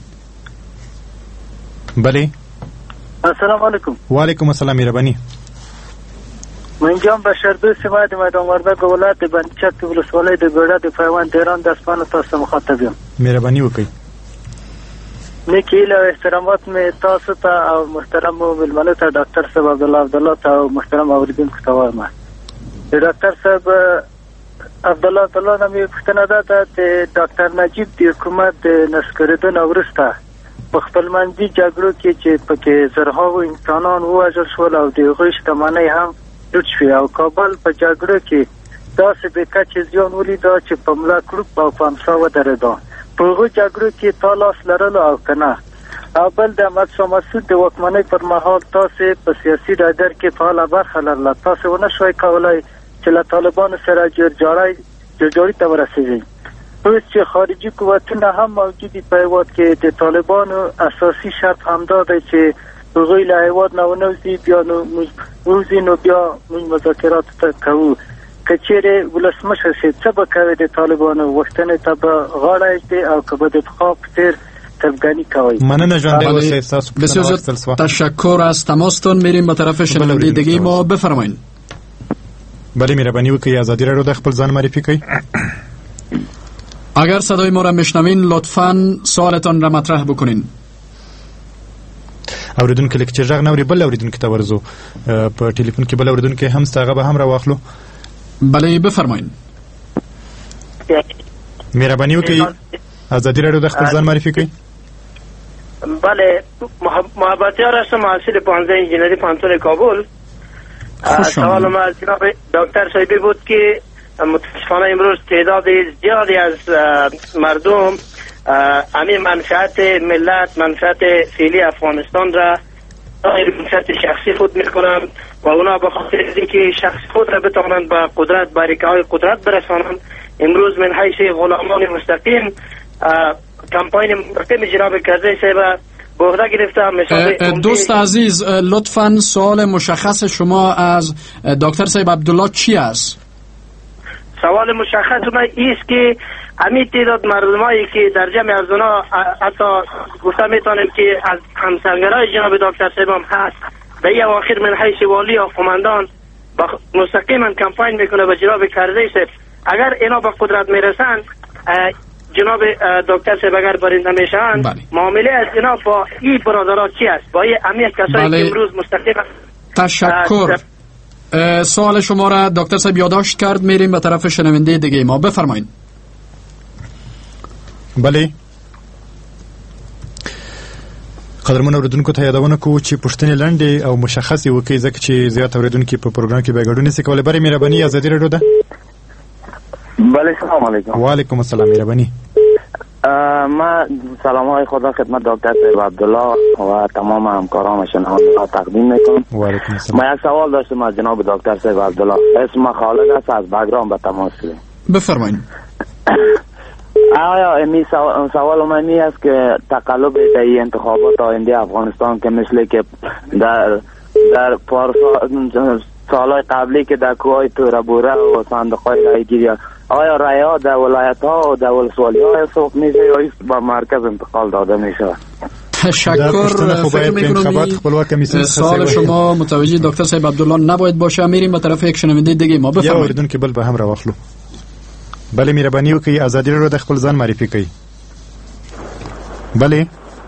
بله. السلام علیکم. و علیکم السلام. مهربانی. من جام بشردوی سماعت میدان وردگ ولایت بندچک ولسوالی د بیړه د پیوند ایران د اسپانو تاسو مخاطب یم. مهربانی وکړئ. نیکی له احترامات می تاسو ته او محترم ملمنو ته ډاکټر صاحب عبدالله عبدالله ته او محترم اوریدونکو ته وایم. ډاکټر صاحب عبدالله عبدالله نامې پوښتنه ده چې ډاکټر نجیب د حکومت د نسکریدو نه وروسته په خپلمنځي جګړو کې چې پکې زرهاو انسانان ووژل شول او د هغوی شتمنۍ هم لوټ شوې او کابل په جګړو کې داسې بې کچې زیان ولیده چې په ملا کړوپ او په امسا ودرېده. پوغو جګړو کې تالاس لرلو او کنه. او بل د احمد شاه مسعود د واکمنۍ پر مهال تاسو په سیاسي ډګر کې فعاله برخه لرله. تاسو ونه شوئ کولای چې له طالبانو سره جوړجاړی جوړجاړي ته ورسیږئ. اوس چې خارجي قوتونه هم موجودي په هېواد کې، د طالبانو اساسي شرط همدا دی چې هغوی له هېواد نه ونوځي، بیا نو موږ ووځي، نو بیا موږ مذاکراتو ته کوو. که چیرې ولسمشر شي څه به کوي؟ د طالبانو غوښتنې ته به غاړه ایږدي او که به د پخوا په څېر تفګانی کوي؟ مننه ژوندی اوسئ. تاسو بسیار زیاد تشکر از تماستون. میریم به طرف شنونده دیگه ما. بفرمایید. بله مهربانی وکړئ ازادي راډیو د خپل ځان معرفي کړئ. اگر صدای ما را میشنوین لطفاً سوالتان را مطرح بکنین. اوریدونکو لکه چې غږ نه اوري بل اوریدونکو ته ورزو په ټلیفون کې بل اوریدونکو هم ستغه به هم را واخلو. بله بفرمایید. مهربانی وکړئ ازادي راډیو د خپل ځان معرفي کړئ. بله محبتیار هستم، محصل پانزده انجینری پانتون کابل. سوال ما از جناب دکتر صاحبی بود که متاسفانه امروز تعداد زیادی از مردم همین منفعت ملت، منفعت فعلی افغانستان را منفعت شخصی خود میکنند و اونا به خاطر اینکه شخص خود را بتوانند به قدرت، باریکه های قدرت برسانند، امروز من حیث غلامان مستقیم کمپاین مستقیم جناب کرزی صاحب بوده گرفتم. دوست عزیز لطفاً سوال مشخص شما از دکتر صاحب عبدالله چی است؟ سوال مشخص من ایست که همین تعداد مردمایی که در جمع از اونا حتی گفته میتونیم که از همسنگرهای جناب دکتر صاحب هم هست، به این اواخر من حیث والی و قماندان مستقیما کمپاین میکنه به جناب کرزی صاحب. اگر اینا به قدرت میرسند، جناب دکتر صاحب اگر برنده میشن، بله. معامله از اینا با این برادرها چی است؟ با این امیه کسایی بله. که امروز مستقیما. تشکر. سوال شما را دکتر صاحب یادداشت کرد. میریم به طرف شنونده دیگه ما. بفرمایید. بله قدرمن اوریدونکو ته یادونه کوو چې پوښتنې لنډې او مشخصې وکړئ ځکه چې زیات اوریدونکي په پروګرام کې به ګډون نشي کولی. بله مهرباني ازادي راډیو ده. بله سلام علیکم. وعلیکم السلام. مهربانی. ما سلام های خدا خدمت دکتر صاحب عبدالله و تمام همکاران شنونده تقدیم میکنم. وعلیکم السلام. ما یک سوال داشتم از جناب دکتر صاحب عبدالله. اسم خالد است، از بگرام به تماس شدیم. بفرمایید. آیا امی سوال, سوال من می است که تقلب در انتخابات آینده افغانستان که مثل که در در پارسال سالهای قبلی که در کوهای توربوره و صندوقهای رای گیری، آیا رای ها در ولایت ها و در ولسوالی ها حساب میشه یا ایست با مرکز انتقال داده میشه؟ تشکر. فکر میکنم سوال شما متوجه دکتر صاحب عبدالله نباید باشه. میریم به طرف یک شنونده دیگه ما. بفرمایید. یا اوریدون که بل به هم را واخلو. بله مهربانی وکړئ ازادي راډیو د خپل ځان معرفي کړئ. بله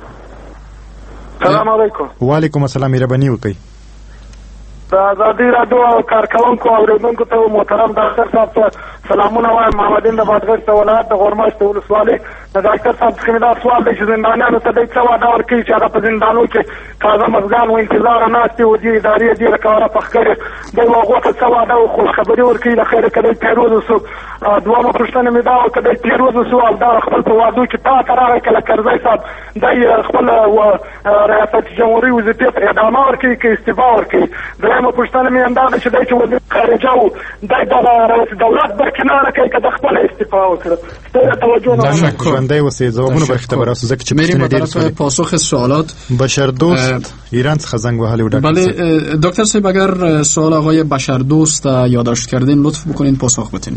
سلام علیکم. وعلیکم السلام. مهربانی وکړئ. د ازادي راډیو او کارکونکو اوریدونکو ته محترم ډاکټر صاحب ته سلامونه وایم. محمدین د بادغیس ولایت د غورماشت ولسوالۍ د ډاکټر صاحب څخه دا سوال دی چې زندانیانو ته دی څه وعده ورکوي چې هغه په زندانو کې تازه مزګان و انتظاره ناست دي و دې ادارې ډېره کاره پخ کړې دی و هغو ته څه وعده او خوشخبري ورکوي د خیره که دی پیروز وسو. دومه پوښتنه مې دا وه که دی پیروز وسو او دا خپل په وعدو کې تا ته راغی که له کرزی صاحب دی خپل ریاست جمهوري وظیفې ته ادامه ورکوي که استعفا ورکوي. درېیمه پوښتنه مې همدا ده چې دی چې وزیر خارجه و دی د رئیس دولت برکناره کوي که د خپله استعفا وکړه. ډېره توجه نه ژوندی اوسئ. ځوابونه به ختبر راسو ځکه چې میریم به طرف پاسخ سوالات. بشردوست ایران څخه زنگ وهلی و ډاکټر. بله دکتر صاحب اگر سوال آقای بشردوست یادداشت کردین لطف بکنین پاسخ بدین.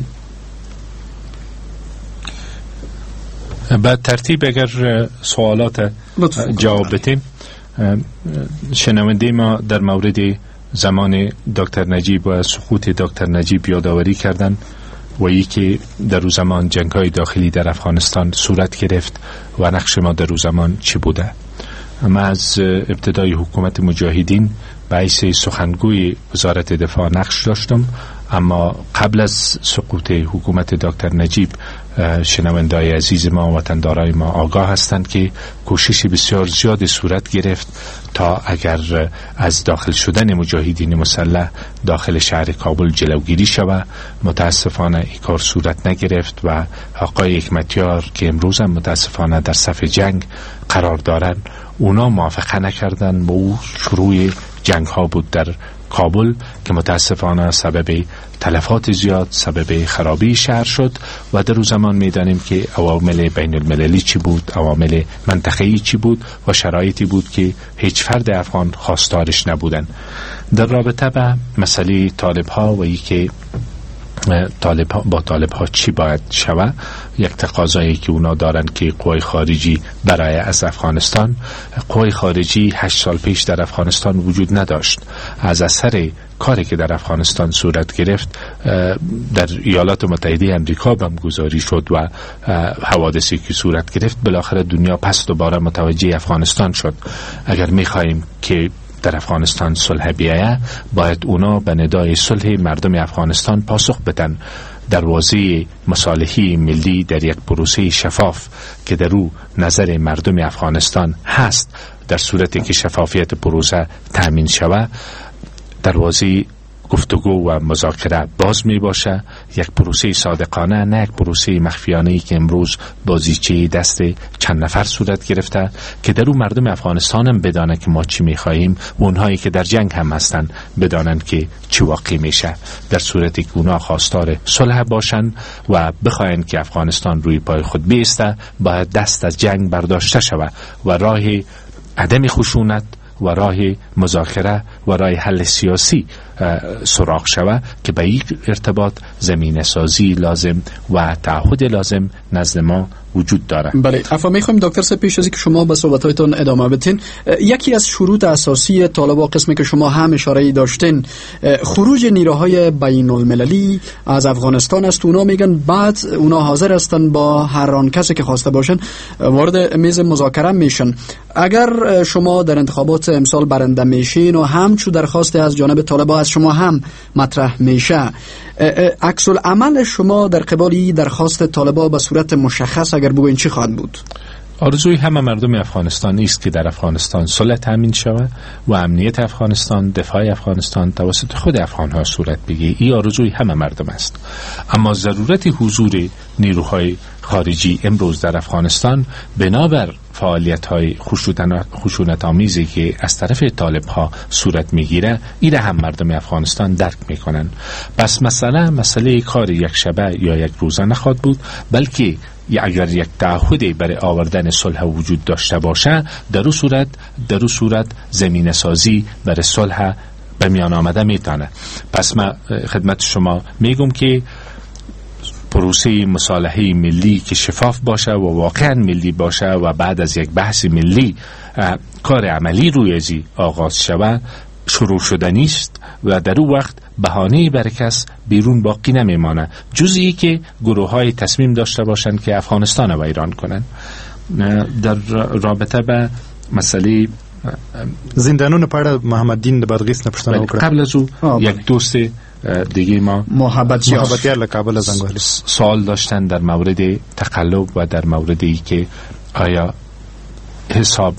بعد ترتیب اگر سوالات جواب بدیم. شنونده ما در مورد زمان دکتر نجیب و سقوط دکتر نجیب یادآوری کردند و ای که در او زمان جنگ‌های داخلی در افغانستان صورت گرفت و نقش ما در او زمان چی بوده. ما از ابتدای حکومت مجاهدین به حیث سخنگوی وزارت دفاع نقش داشتم، اما قبل از سقوط حکومت دکتر نجیب شنونده‌های عزیز ما و وطندارای ما آگاه هستند که کوشش بسیار زیاد صورت گرفت تا اگر از داخل شدن مجاهدین مسلح داخل شهر کابل جلوگیری شود. متاسفانه این کار صورت نگرفت و آقای حکمتیار که امروز هم متاسفانه در صف جنگ قرار دارند اونا موافقه نکردن با او شروع جنگ ها بود در کابل که متاسفانه سبب تلفات زیاد، سبب خرابی شهر شد و در روز زمان میدانیم که عوامل بین المللی چی بود، عوامل منطقه‌ای چی بود و شرایطی بود که هیچ فرد افغان خواستارش نبودن. در رابطه با مسئله طالب ها و ای که طالب ها با طالب ها چی باید شود، یک تقاضایی که اونا دارن که قوای خارجی برای از افغانستان، قوای خارجی هشت سال پیش در افغانستان وجود نداشت. از اثر کاری که در افغانستان صورت گرفت در ایالات متحده امریکا بمگذاری شد و حوادثی که صورت گرفت بالاخره دنیا پس دوباره متوجه افغانستان شد. اگر میخواهیم که در افغانستان صلح بیایه باید اونا به ندای صلح مردم افغانستان پاسخ بدن. دروازه مصالحه ملی در یک پروسه شفاف که در او نظر مردم افغانستان هست، در صورتی که شفافیت پروسه تامین شود دروازه گفتگو و مذاکره باز می باشه. یک پروسه صادقانه، نه یک پروسه مخفیانه‌ای که امروز بازیچه دست چند نفر صورت گرفته که در اون مردم افغانستان هم بدانه که ما چی می خواهیم و اونهایی که در جنگ هم هستن بدانن که چی واقع میشه. در صورتی که اونا خواستار صلح باشن و بخواین که افغانستان روی پای خود بیسته، باید دست از جنگ برداشته شود و راه عدم خشونت و راه مذاکره و راه حل سیاسی سراغ شود که به این ارتباط زمینه سازی لازم و تعهد لازم نزد ما وجود داره. بله، افا میخوایم دکتر صاحب پیش از که شما به صحبتاتون ادامه بدین، یکی از شروط اساسی طالبان قسمی که شما هم اشاره داشتین خروج نیروهای بین المللی از افغانستان است. اونا میگن بعد اونا حاضر هستن با هر آن کسی که خواسته باشن وارد میز مذاکره میشن. اگر شما در انتخابات امسال برنده میشین و همچو درخواست از جانب طالبان از شما هم مطرح میشه، عکس العمل شما در قبال درخواست طالبان به صورت مشخص اگر بگوین چی خواهد بود؟ آرزوی همه مردم افغانستان است که در افغانستان صلح تامین شود و امنیت افغانستان، دفاع افغانستان توسط خود افغان ها صورت بگیرد. این آرزوی همه مردم است. اما ضرورت حضور نیروهای خارجی امروز در افغانستان بنابر فعالیت‌های خشونت آمیزی که از طرف طالب‌ها صورت می‌گیره، این هم مردم افغانستان درک می‌کنند. پس مثلا مسئله کار یک شبه یا یک روزه نخواهد بود، بلکه اگر یک تعهدی برای آوردن صلح وجود داشته باشه، در اون صورت در اون صورت زمینه سازی برای صلح به میان آمده میتونه. پس من خدمت شما میگم که پروسه مصالحه ملی که شفاف باشه و واقعا ملی باشه و بعد از یک بحث ملی کار عملی روی ازی آغاز شود شروع شدنی است و در اون وقت بهانه‌ای برای کس بیرون باقی نمیمانه جز ای که گروه های تصمیم داشته باشند که افغانستان رو ویران کنند. در رابطه به مسئله زندانون پاره محمد دین بادغیس نپشتنه وکړه. قبل از او یک دوست دیگه ما محبت محبتیار لکابل زنگوهلی سوال داشتن در مورد تقلب و در مورد ای که آیا حساب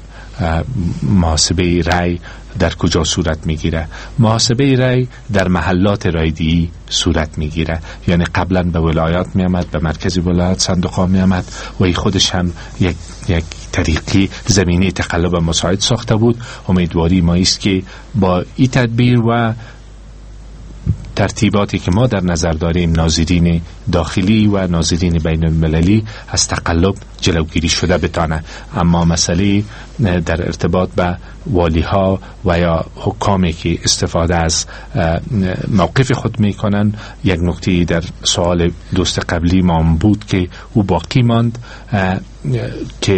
محاسبه رای در کجا صورت میگیره. محاسبه رای در محلات رایدهی صورت میگیره، یعنی قبلا به ولایات میامد، به مرکز ولایات صندوق ها میامد و ای خودش هم یک یک طریقی زمینه تقلب مساعد ساخته بود. امیدواری ما است که با این تدبیر و ترتیباتی که ما در نظر داریم ناظرین داخلی و ناظرین بین المللی از تقلب جلوگیری شده بتانه. اما مسئله در ارتباط به والی ها و یا حکامی که استفاده از موقف خود میکنن، یک نکته در سوال دوست قبلی ما بود که او باقی ماند که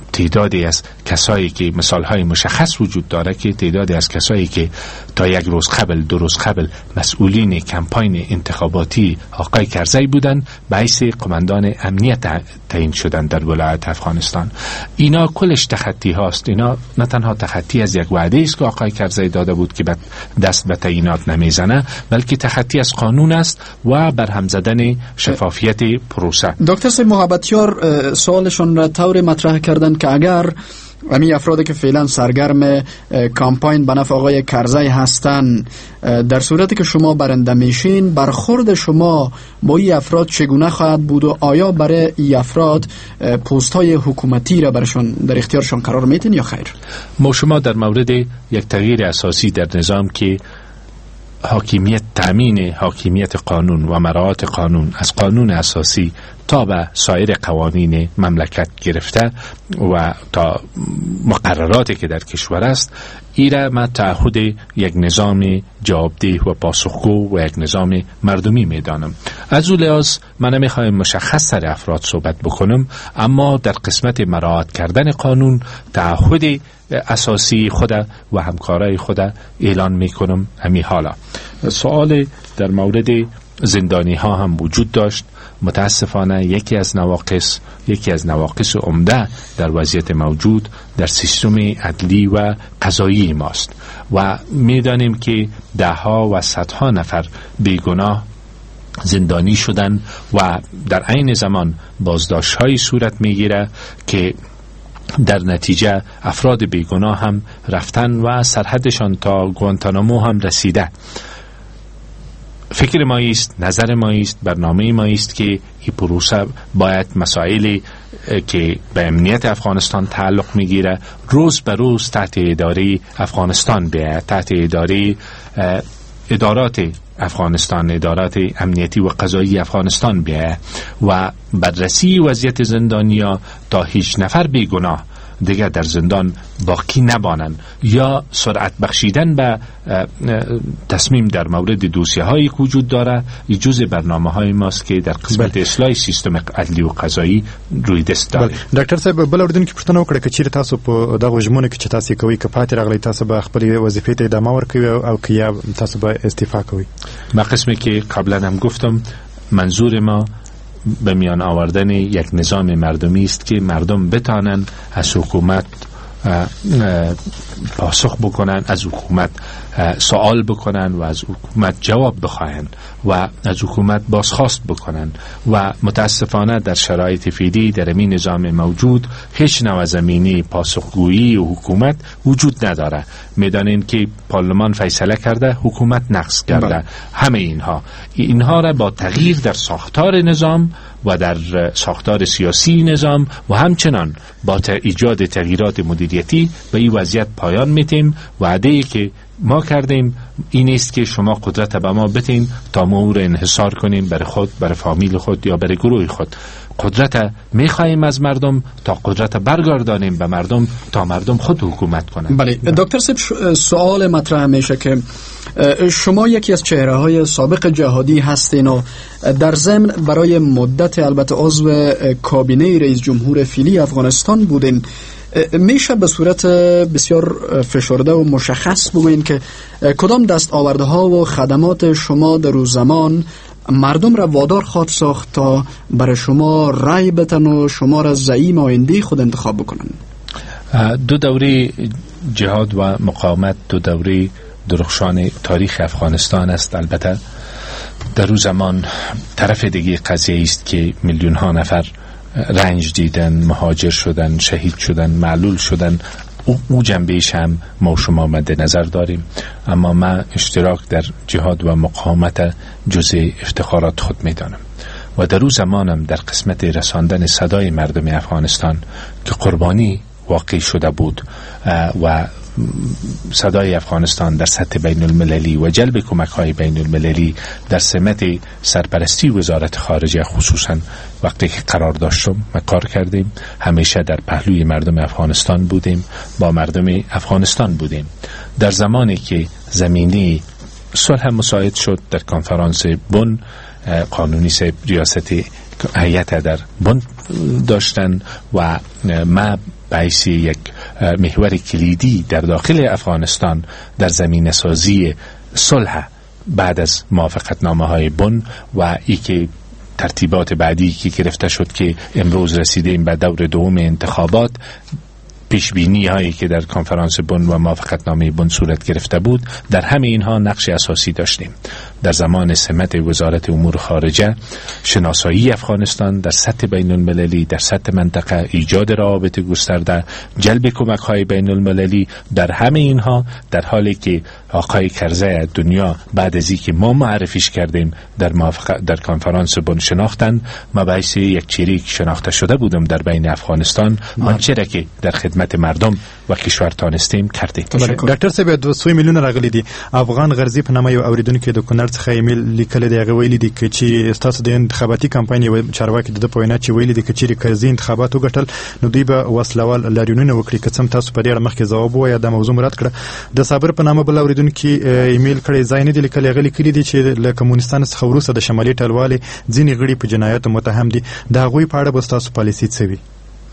تعدادی از کسایی که مثالهای مشخص وجود داره که تعدادی از کسایی که تا یک روز قبل دو روز قبل مسئولین کمپاین انتخاباتی آقای کرزی بودن به حیث قماندان امنیت تعیین شدن در ولایت افغانستان. اینا کلش تخطی هاست. اینا نه تنها تخطی از یک وعده است که آقای کرزی داده بود که دست به تعیینات نمیزنه، بلکه تخطی از قانون است و برهم زدن شفافیت پروسه. دکتر صاحب محبتیار سوالشون را طور مطرح کردن که اگر امی افرادی که فعلا سرگرم کامپاین به نفع آقای کرزی هستن در صورتی که شما برنده میشین، برخورد شما با این افراد چگونه خواهد بود و آیا برای این افراد پست های حکومتی را برشون در اختیارشون قرار میتین یا خیر؟ ما شما در مورد یک تغییر اساسی در نظام که حاکمیت تامین حاکمیت قانون و مراعات قانون از قانون اساسی تا به سایر قوانین مملکت گرفته و تا مقرراتی که در کشور است، ایره ما تعهد یک نظام جوابدeh و پاسخگو و یک نظام مردمی میدانم. از اون لحاظ من نمیخوایم مشخص سر افراد صحبت بکنم، اما در قسمت مراعات کردن قانون تعهد اساسی خود و همکارای خود اعلان میکنم. همین حالا سوال در مورد زندانی ها هم وجود داشت. متاسفانه یکی از نواقص یکی از نواقص عمده در وضعیت موجود در سیستم عدلی و قضایی ماست و میدانیم که ده ها و صدها نفر بیگناه زندانی شدن و در عین زمان بازداشت های صورت میگیره که در نتیجه افراد بیگناه هم رفتن و سرحدشان تا گوانتانامو هم رسیده. فکر ما است، نظر ما است، برنامه ما است که این پروسه باید مسائلی که به امنیت افغانستان تعلق میگیره روز به روز تحت اداره افغانستان بیاید، تحت اداره ادارات افغانستان، ادارات امنیتی و قضایی افغانستان بیاید و بررسی وضعیت زندانیا تا هیچ نفر بیگناه دیگر در زندان باقی نبانند یا سرعت بخشیدن به تصمیم در مورد دوسیه هایی که وجود داره. این جزء برنامه های ماست که در قسمت اصلاح سیستم عدلی و قضایی روی دست داره. ډاکټر صاحب بل اردن کې پښتنه وکړه چې چیرې تاسو په دغه ژمنه کې چې تاسو کوي که پاتې راغلی تاسو به خپل وظیفې ته ادامه ورکوي او که یا تاسو به استعفا کوي. ما قسمی که قبلا هم گفتم منظور ما به میان آوردن یک نظام مردمی است که مردم بتانن از حکومت پاسخ بکنن، از حکومت سوال بکنن و از حکومت جواب بخواهن و از حکومت بازخواست بکنن و متاسفانه در شرایط فعلی در این نظام موجود هیچ نوع زمینی پاسخگویی و حکومت وجود نداره. میدانین که پارلمان فیصله کرده، حکومت نقض کرده. همه اینها اینها را با تغییر در ساختار نظام و در ساختار سیاسی نظام و همچنان با ایجاد تغییرات مدیریتی به این وضعیت پایان میتیم. وعده‌ای که ما کردیم این است که شما قدرت به ما بتین تا ما او را انحصار کنیم برای خود، برای فامیل خود یا برای گروه خود. قدرت میخواهیم از مردم تا قدرت برگردانیم به مردم تا مردم خود حکومت کنند. بله دکتر صاحب، سوال مطرح میشه که شما یکی از چهره های سابق جهادی هستین و در ضمن برای مدت البته عضو کابینه رئیس جمهور فعلی افغانستان بودین. میشه به صورت بسیار فشرده و مشخص بگوین که کدام دستاورده ها و خدمات شما در روز زمان مردم را وادار خواهد ساخت تا برای شما رای بتن و شما را زعیم آینده خود انتخاب بکنن؟ دو دوره جهاد و مقاومت دو دوره درخشان تاریخ افغانستان است. البته در روز زمان طرف دیگه قضیه است که میلیون ها نفر رنج دیدن، مهاجر شدن، شهید شدن، معلول شدن. او, او جنبهش هم ما شما مد نظر داریم، اما من اشتراک در جهاد و مقاومت جزء افتخارات خود میدانم و در روز زمانم در قسمت رساندن صدای مردم افغانستان که قربانی واقع شده بود و صدای افغانستان در سطح بین المللی و جلب کمک های بین المللی در سمت سرپرستی وزارت خارجه خصوصا وقتی که قرار داشتم ما کار کردیم. همیشه در پهلوی مردم افغانستان بودیم، با مردم افغانستان بودیم. در زمانی که زمینی صلح مساعد شد در کنفرانس بن، قانونی سه ریاست هیئت در بن داشتن و ما باعث یک محور کلیدی در داخل افغانستان در زمینه سازی صلح بعد از موافقتنامه های بن و ای که ترتیبات بعدی که گرفته شد که امروز رسیدیم به دور دوم انتخابات، پیش بینی هایی که در کنفرانس بن و موافقتنامه بن صورت گرفته بود، در همه اینها نقش اساسی داشتیم. در زمان سمت وزارت امور خارجه، شناسایی افغانستان در سطح بین المللی، در سطح منطقه، ایجاد روابط گسترده، جلب کمک های بین المللی، در همه اینها در حالی که آقای کرزی دنیا بعد از اینکه ما معرفیش کردیم در موافقت در کنفرانس بن شناختن، ما باعث یک چریک شناخته شده بودم در بین افغانستان، آنچه را که در خدمت مردم و کشور تانستیم کردیم. ډاکټر صاحب د سوی میلیونه راغلي دي افغان غرضی په نامه یو اوریدونکو د کونړ څخه ایمیل لیکل دی، هغه ویلي دي چې تاسو د انتخاباتي کمپاین یو چارواکي د پوینه چې ویلي دي چې کرزی انتخابات وګټل نو دوی به وسلوال لاریونونه وکړي. که څم تاسو په ډیر مخکې ځواب وایي د موضوع مراد کړه. د صابر په نامه بل اوریدونکو ایمیل کړي ځای نه دی لیکل، هغه لیکلي دي چې له کمونستان څخه وروسته د شمالي ټلوالې ځینې غړي په جنایاتو متهم دي، د هغوی په اړه به تاسو پالیسي څه وي؟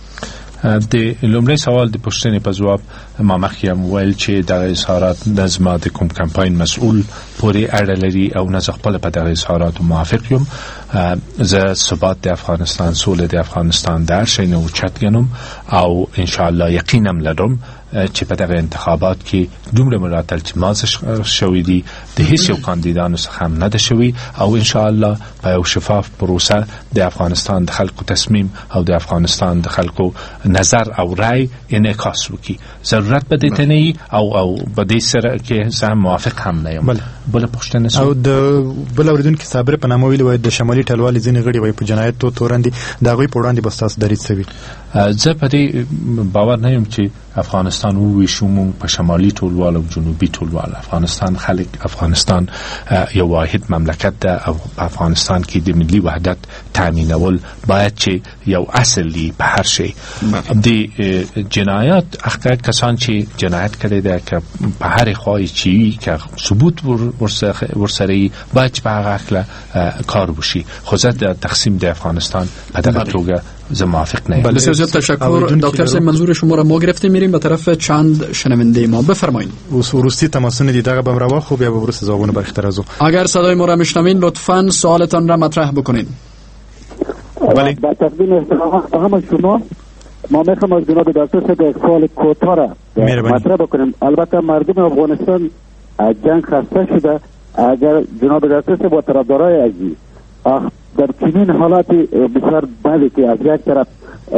د لومړی سوال د پوښتنې په ځواب ما مخکې هم ویل چې دغه اظهارات نه زما د کوم کمپاین مسؤل پورې اړه لري او نه زه خپله په دغه اظهاراتو موافق یم. زه ثبات د افغانستان، سوله د افغانستان د هر شی نه اوچت ګڼم او انشاءالله یقین هم لرم چې په دغه انتخابات کې دومره ملاتړ چې ما شوی دي د هیڅ یو کاندیدانو څخه هم نه ده شوی او انشاءالله په یو شفاف پروسه د افغانستان د خلکو تصمیم او د افغانستان د خلکو نظر او رای انعکاس وکړي. ضرورت به دې ته نه او او په دې سره کې زه موافق هم نه یم. بله پوښتنه او د بل اوریدونکو صابر په نامه ویلي وایي د شمالي ټلوالې ځینې غړي وایي په جنایاتو تورن دي، د هغوی په وړاندې به ستاسو دریځ څه وي؟ زه په دې باور نه یم چې افغانستان وویشو مونږ په شمالي ټولوال او جنوبي ټولوال. افغانستان خلک افغانستان یو واحد مملکت ده او په افغانستان کې د ملي وحدت تامینول باید چې یو اصل دی په هر شی. د جنایات هغه کسان چې جنایت کړي ده که په هر خوای چی که ثبوت ورسره باید په هغه اخلا کار وشي. خو زه د تقسیم د افغانستان په دغه توګه زه موافق نه یم. بسیار زیاد تشکر دکتر صاحب، منظور شما را ما گرفتیم. میریم به طرف چند شنونده ما، بفرمایید. وروستی تماسونه دی دغه بم روا خوب یا به ورس زبون برختر ازو. اگر صدای ما را میشنوین لطفاً سوالتان را مطرح بکنید. بله. با تقدیم احترام همه شما، ما میخوام از جناب دکتر صاحب یک سوال کوتاه را مطرح بکنیم. البته مردم افغانستان جنگ خسته شده. اگر جناب دکتر صاحب و طرفدارای ازی در چنین حالاتی بسیار بدی که از یک طرف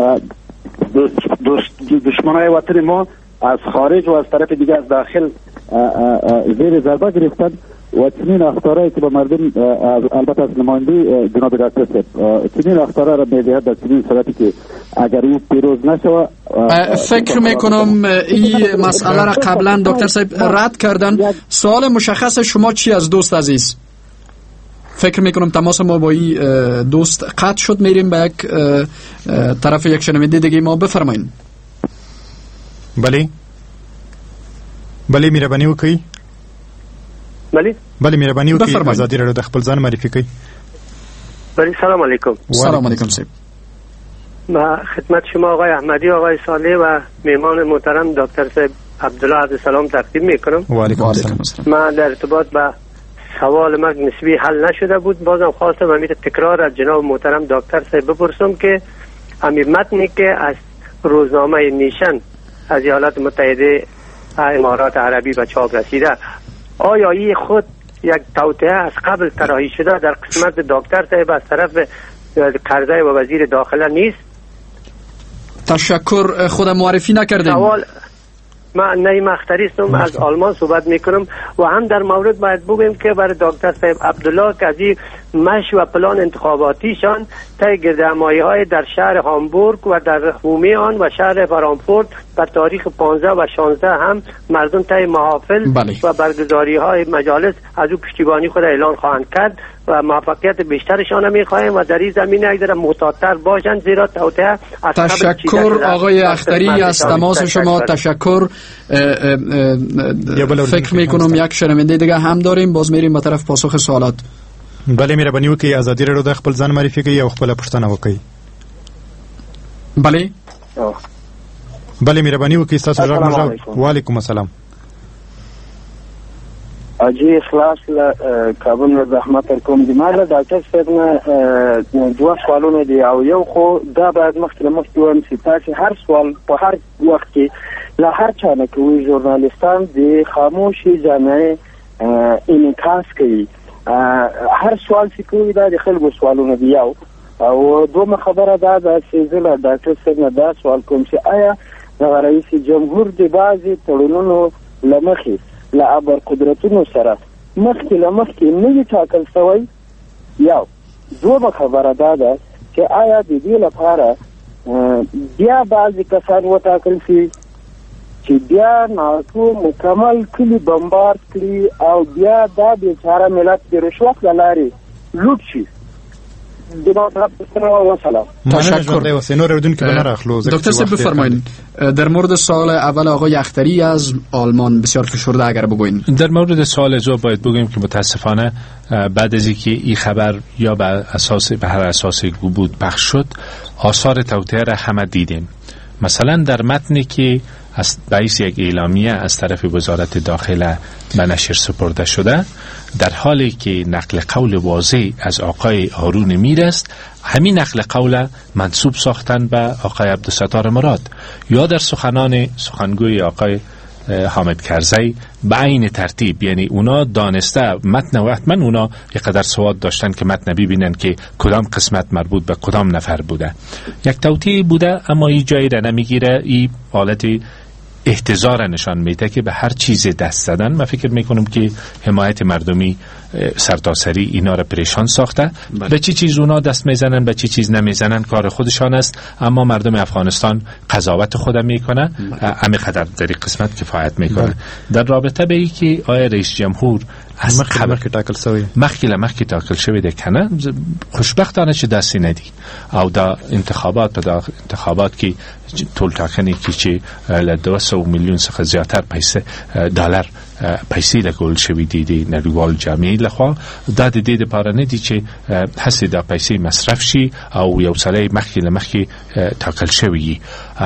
دشمنای وطن ما از خارج و از طرف دیگه از داخل زیر ضربه گرفتن و چنین اخطارهایی که به مردم البته از نمایندی جناب دکتر صاحب چنین اخطاره را میدهد در چنین صورتی که اگر او پیروز نشوه. فکر میکنم این مسئله را قبلا دکتر صاحب رد کردن. سوال مشخص شما چی از دوست عزیز؟ فکر میکنم تماس ما با این دوست قطع شد. میریم به یک طرف یک شنونده دیگه ما، بفرمایید. بله بله مهرباني وکړئ. بله بله مهرباني وکړئ آزادي راډیو د خپل ځان معرفي کړئ. بله سلام علیکم. سلام علیکم صاحب. ما خدمت شما آقای احمدی، آقای صالح و مهمان محترم دکتر صاحب عبدالله عبد السلام تقدیم میکنم. و علیکم السلام. ما در ارتباط با سوال ما نسبی حل نشده بود، بازم خواستم امیر تکرار از جناب محترم دکتر صاحب بپرسم که امیر متنی که از روزنامه نیشن از ایالات متحده امارات عربی به چاپ رسیده، آیا این خود یک توطئه از قبل طراحی شده در قسمت دکتر صاحب از طرف کرزی و وزیر داخله نیست؟ تشکر. خود معرفی نکردیم. سوال من نیم اختریستم از آلمان صحبت میکنم و هم در مورد باید بگویم که برای دکتر صاحب عبدالله که از این مش و پلان انتخاباتیشان طی گردهمایی های در شهر هامبورگ و در حومه آن و شهر فرانکفورت در تاریخ پانزده و شانزده هم مردم طی محافل بله. و برگزاری های مجالس از او پشتیبانی خود اعلان خواهند کرد و موفقیت بیشترشان میخواهیم و در این زمینه یک ذره محتاط‌تر باشند، زیرا توطئه از تشکر آقای اختری از تماس شما. تشکر. فکر میکنم یک شنونده دیگه هم داریم، باز میریم به طرف پاسخ سوالات. بله مهرباني وکړئ آزادي راډیو د خپل ځان معرفي کوي او خپل پوښتنه وکړئ. بله بله مهرباني وکړئ تاسو غږ مو. وعلیکم السلام. اجي اخلاص له کابل نه زحمت کوم دي. ماله ډاکټر صاحب نه دوه سوالونه دي او یو خو دا باید مخکې مخکې وایم چې تاسو هر سوال په هر وخت کې له هر چا نه کوي ژورنالیستان د خاموشي جامعه انعکاس کوي. هر سوال چې کوي دا د خلکو سوالونه دي. یو او دومره خبره دا ده چې زه له ډاکټر صاحب نه دا سوال کوم چې آیا د رئیس جمهور د بعضې تړونونو له مخې له ابر قدرتونو سره مخکې له مخکې نه وي ټاکل شوی؟ یو دومره خبره دا ده چې آیا د دې لپاره بیا بعضې کسان وټاکل شي چې بیا ناتو مکمل کلي بمبارد کړي او بیا دا بیچاره ملت د رشوت له لارې لوټ شي؟ تشکر. دکتر صاحب بفرمایید در مورد سوال اول آقای اختری از آلمان بسیار فشرده اگر بگوین. در مورد سوال جو باید بگویم که متاسفانه بعد از اینکه این خبر یا به اساس به هر اساس بود پخش شد آثار توطئه را همه دیدیم. مثلا در متنی که از بعض یک اعلامیه از طرف وزارت داخله به نشر سپرده شده در حالی که نقل قول واضح از آقای هارون میر است، همین نقل قول منسوب ساختن به آقای عبدالستار مراد یا در سخنان سخنگوی آقای حامد کرزی به عین ترتیب. یعنی اونا دانسته متن و حتما اونا یک قدر سواد داشتن که متن ببینن که کدام قسمت مربوط به کدام نفر بوده. یک توطئه بوده اما این جایی را نمیگیره. این حالت احتضار نشان میده که به هر چیز دست زدن. من فکر میکنم که حمایت مردمی سرتاسری اینا را پریشان ساخته. بله. به چی چیز اونا دست میزنن به چی چیز نمیزنن کار خودشان است، اما مردم افغانستان قضاوت خودم میکنه. همه قدر در این قسمت کفایت میکنه. بله. در رابطه به ای که آیا رئیس جمهور از خبر که تاکل شوی مخکې مخکې تاکل شوی ده کنه، خوشبختانه چې داسې نه دي او دا انتخابات په دا انتخابات کې ټول ټاکنې کې چې له دوه سوه میلیون څخه زیاتر پیسې ډالر پیسې لګول شوی دي د نړیوال جامعه لخوا، دا د دې لپاره نه دي چې هسې دا پیسې مصرف شي او یو سړی مخکې مخکې تاکل شوی.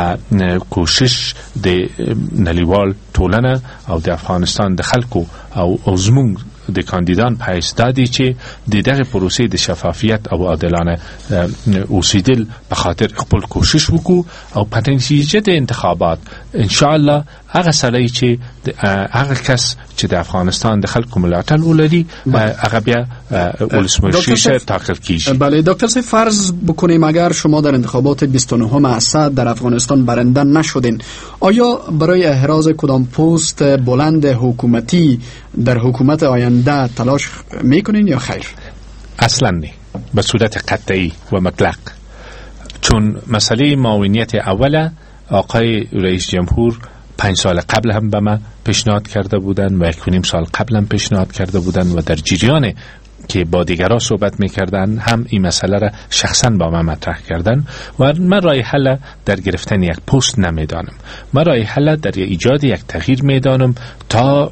کوشش د نړیوال ټولنه او د افغانستان د خلکو او زموږ د کاندیدان په حیث دادی چې د دغه پروسې د شفافیت او عادلانه اوسیدل په خاطر خپل کوشش وکړو او په نتیجه د انتخابات ان شاء الله هغه سړی چې هغه کس چې د افغانستان د خلکو ملاتړ ولري هغه بیا ولسمشر تاکل کیږي. بله دکتر صاحب فرض بکنیم اگر شما در انتخابات بیست و نهم اسد در افغانستان برنده نشدین، آیا برای احراز کدام پست بلند حکومتی در حکومت آینده تلاش میکنین یا خیر؟ اصلا نه، به صورت قطعی و مطلق. چون مسئله معاونیت اوله آقای رئیس جمهور پنج سال قبل هم به من پیشنهاد کرده بودن و یک و نیم سال قبل هم پیشنهاد کرده بودن و در جریان که با دیگران صحبت میکردن هم این مسئله را شخصا با من مطرح کردن و من راه حل در گرفتن یک پست نمیدانم. من راه حل در ایجاد یک تغییر میدانم تا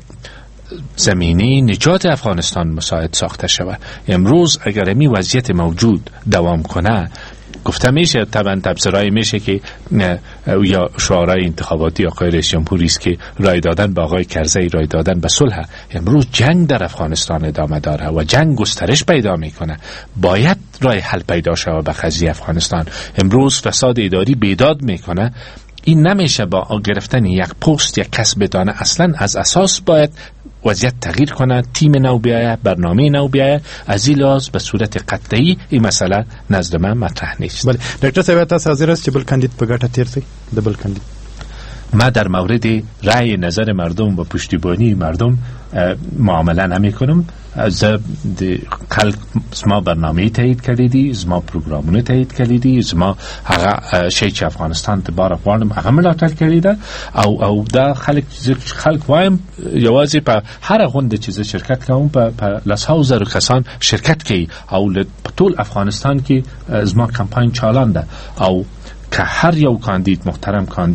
زمینه نجات افغانستان مساعد ساخته شود. امروز اگر این وضعیت موجود دوام کنه گفته میشه طبعا تبصره‌ای میشه که یا شعارهای انتخاباتی آقای رئیس جمهوری است که رای دادن به آقای کرزی رای دادن به صلح. امروز جنگ در افغانستان ادامه داره و جنگ گسترش پیدا میکنه. باید رای حل پیدا شود به قضیه افغانستان. امروز فساد اداری بیداد میکنه. این نمیشه با گرفتن یک پست یک کس بدانه. اصلا از اساس باید وضعیت تغییر کنه، تیم نو بیایه، برنامه نو بیایه. از این لحاظ به صورت قطعی این مسئله نزد من مطرح نیست. بله ډاکټر صاحب تاسو حاضر است چې بل کاندید په ګټه تیر شي؟ د بل کاندید ما در مورد رأی نظر مردم و پشتیبانی مردم معامله نمی کنم. از خلق زما برنامه تایید کردی، زما پروگرامونه تایید کردی، زما هغه شی چې افغانستان ته بار افغانم هغه ملاتړ کړی ده او او دا خلک خلک وایم یوازې په هر غونډه چې شرکت کوم په لسهاو زره کسان شرکت کوي او په ټول افغانستان کې زما کمپاین چالان ده او که هر یو کاندید محترم کاندید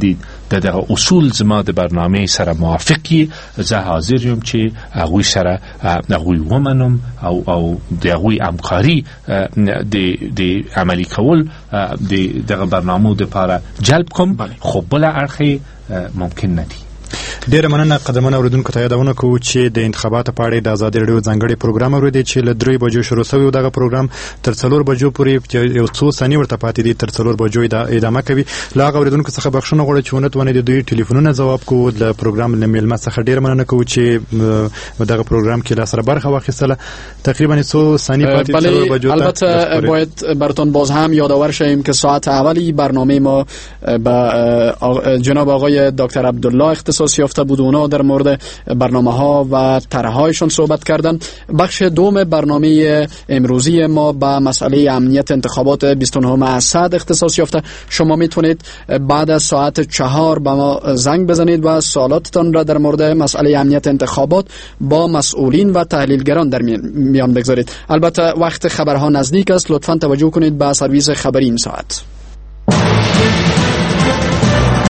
د دغه اصول زما د برنامه سره موافقی زه حاضر یم چې هغوی سره هغوی ومنم او او د هغوی همکاري د د عملی کول د دغه برنامه د لپاره جلب کوم. خو بل اړخ ممکن نه دي. ډیره مننه قدمونه اوریدونکو ته یادونه کوو چې د انتخاباتو په اړه د آزادي رادیو ځانګړي پروګرام اوریدي چې له درې بجو شروع شوی دغه پروګرام تر څلور بجو پورې یو څو ثانیې ورته پاتې دي تر څلور بجو ادامه کوي. لا هغه اوریدونکو څخه بخښنه غواړم چې ونه توانې د دوی ټلیفونونه ځواب کوو. د پروګرام له میلمه څخه ډیره مننه کوو چې دغه پروګرام کې لا سره برخه واخیستله. تقریبا څو ثانیې پاتې څلور بجو ته. البته باید براتون باز هم یادآور شیم که ساعت اولی برنامه ما با جناب آقای دکتر عبدالله اختصاص یافته بود. اونا در مورد برنامه ها و طرح هایشون صحبت کردن. بخش دوم برنامه امروزی ما با مسئله امنیت انتخابات بیست و نه اسد اختصاص یافته. شما میتونید بعد از ساعت چهار به ما زنگ بزنید و سوالاتتان را در مورد مسئله امنیت انتخابات با مسئولین و تحلیلگران در میان بگذارید. البته وقت خبرها نزدیک است، لطفاً توجه کنید به سرویس خبری این ساعت.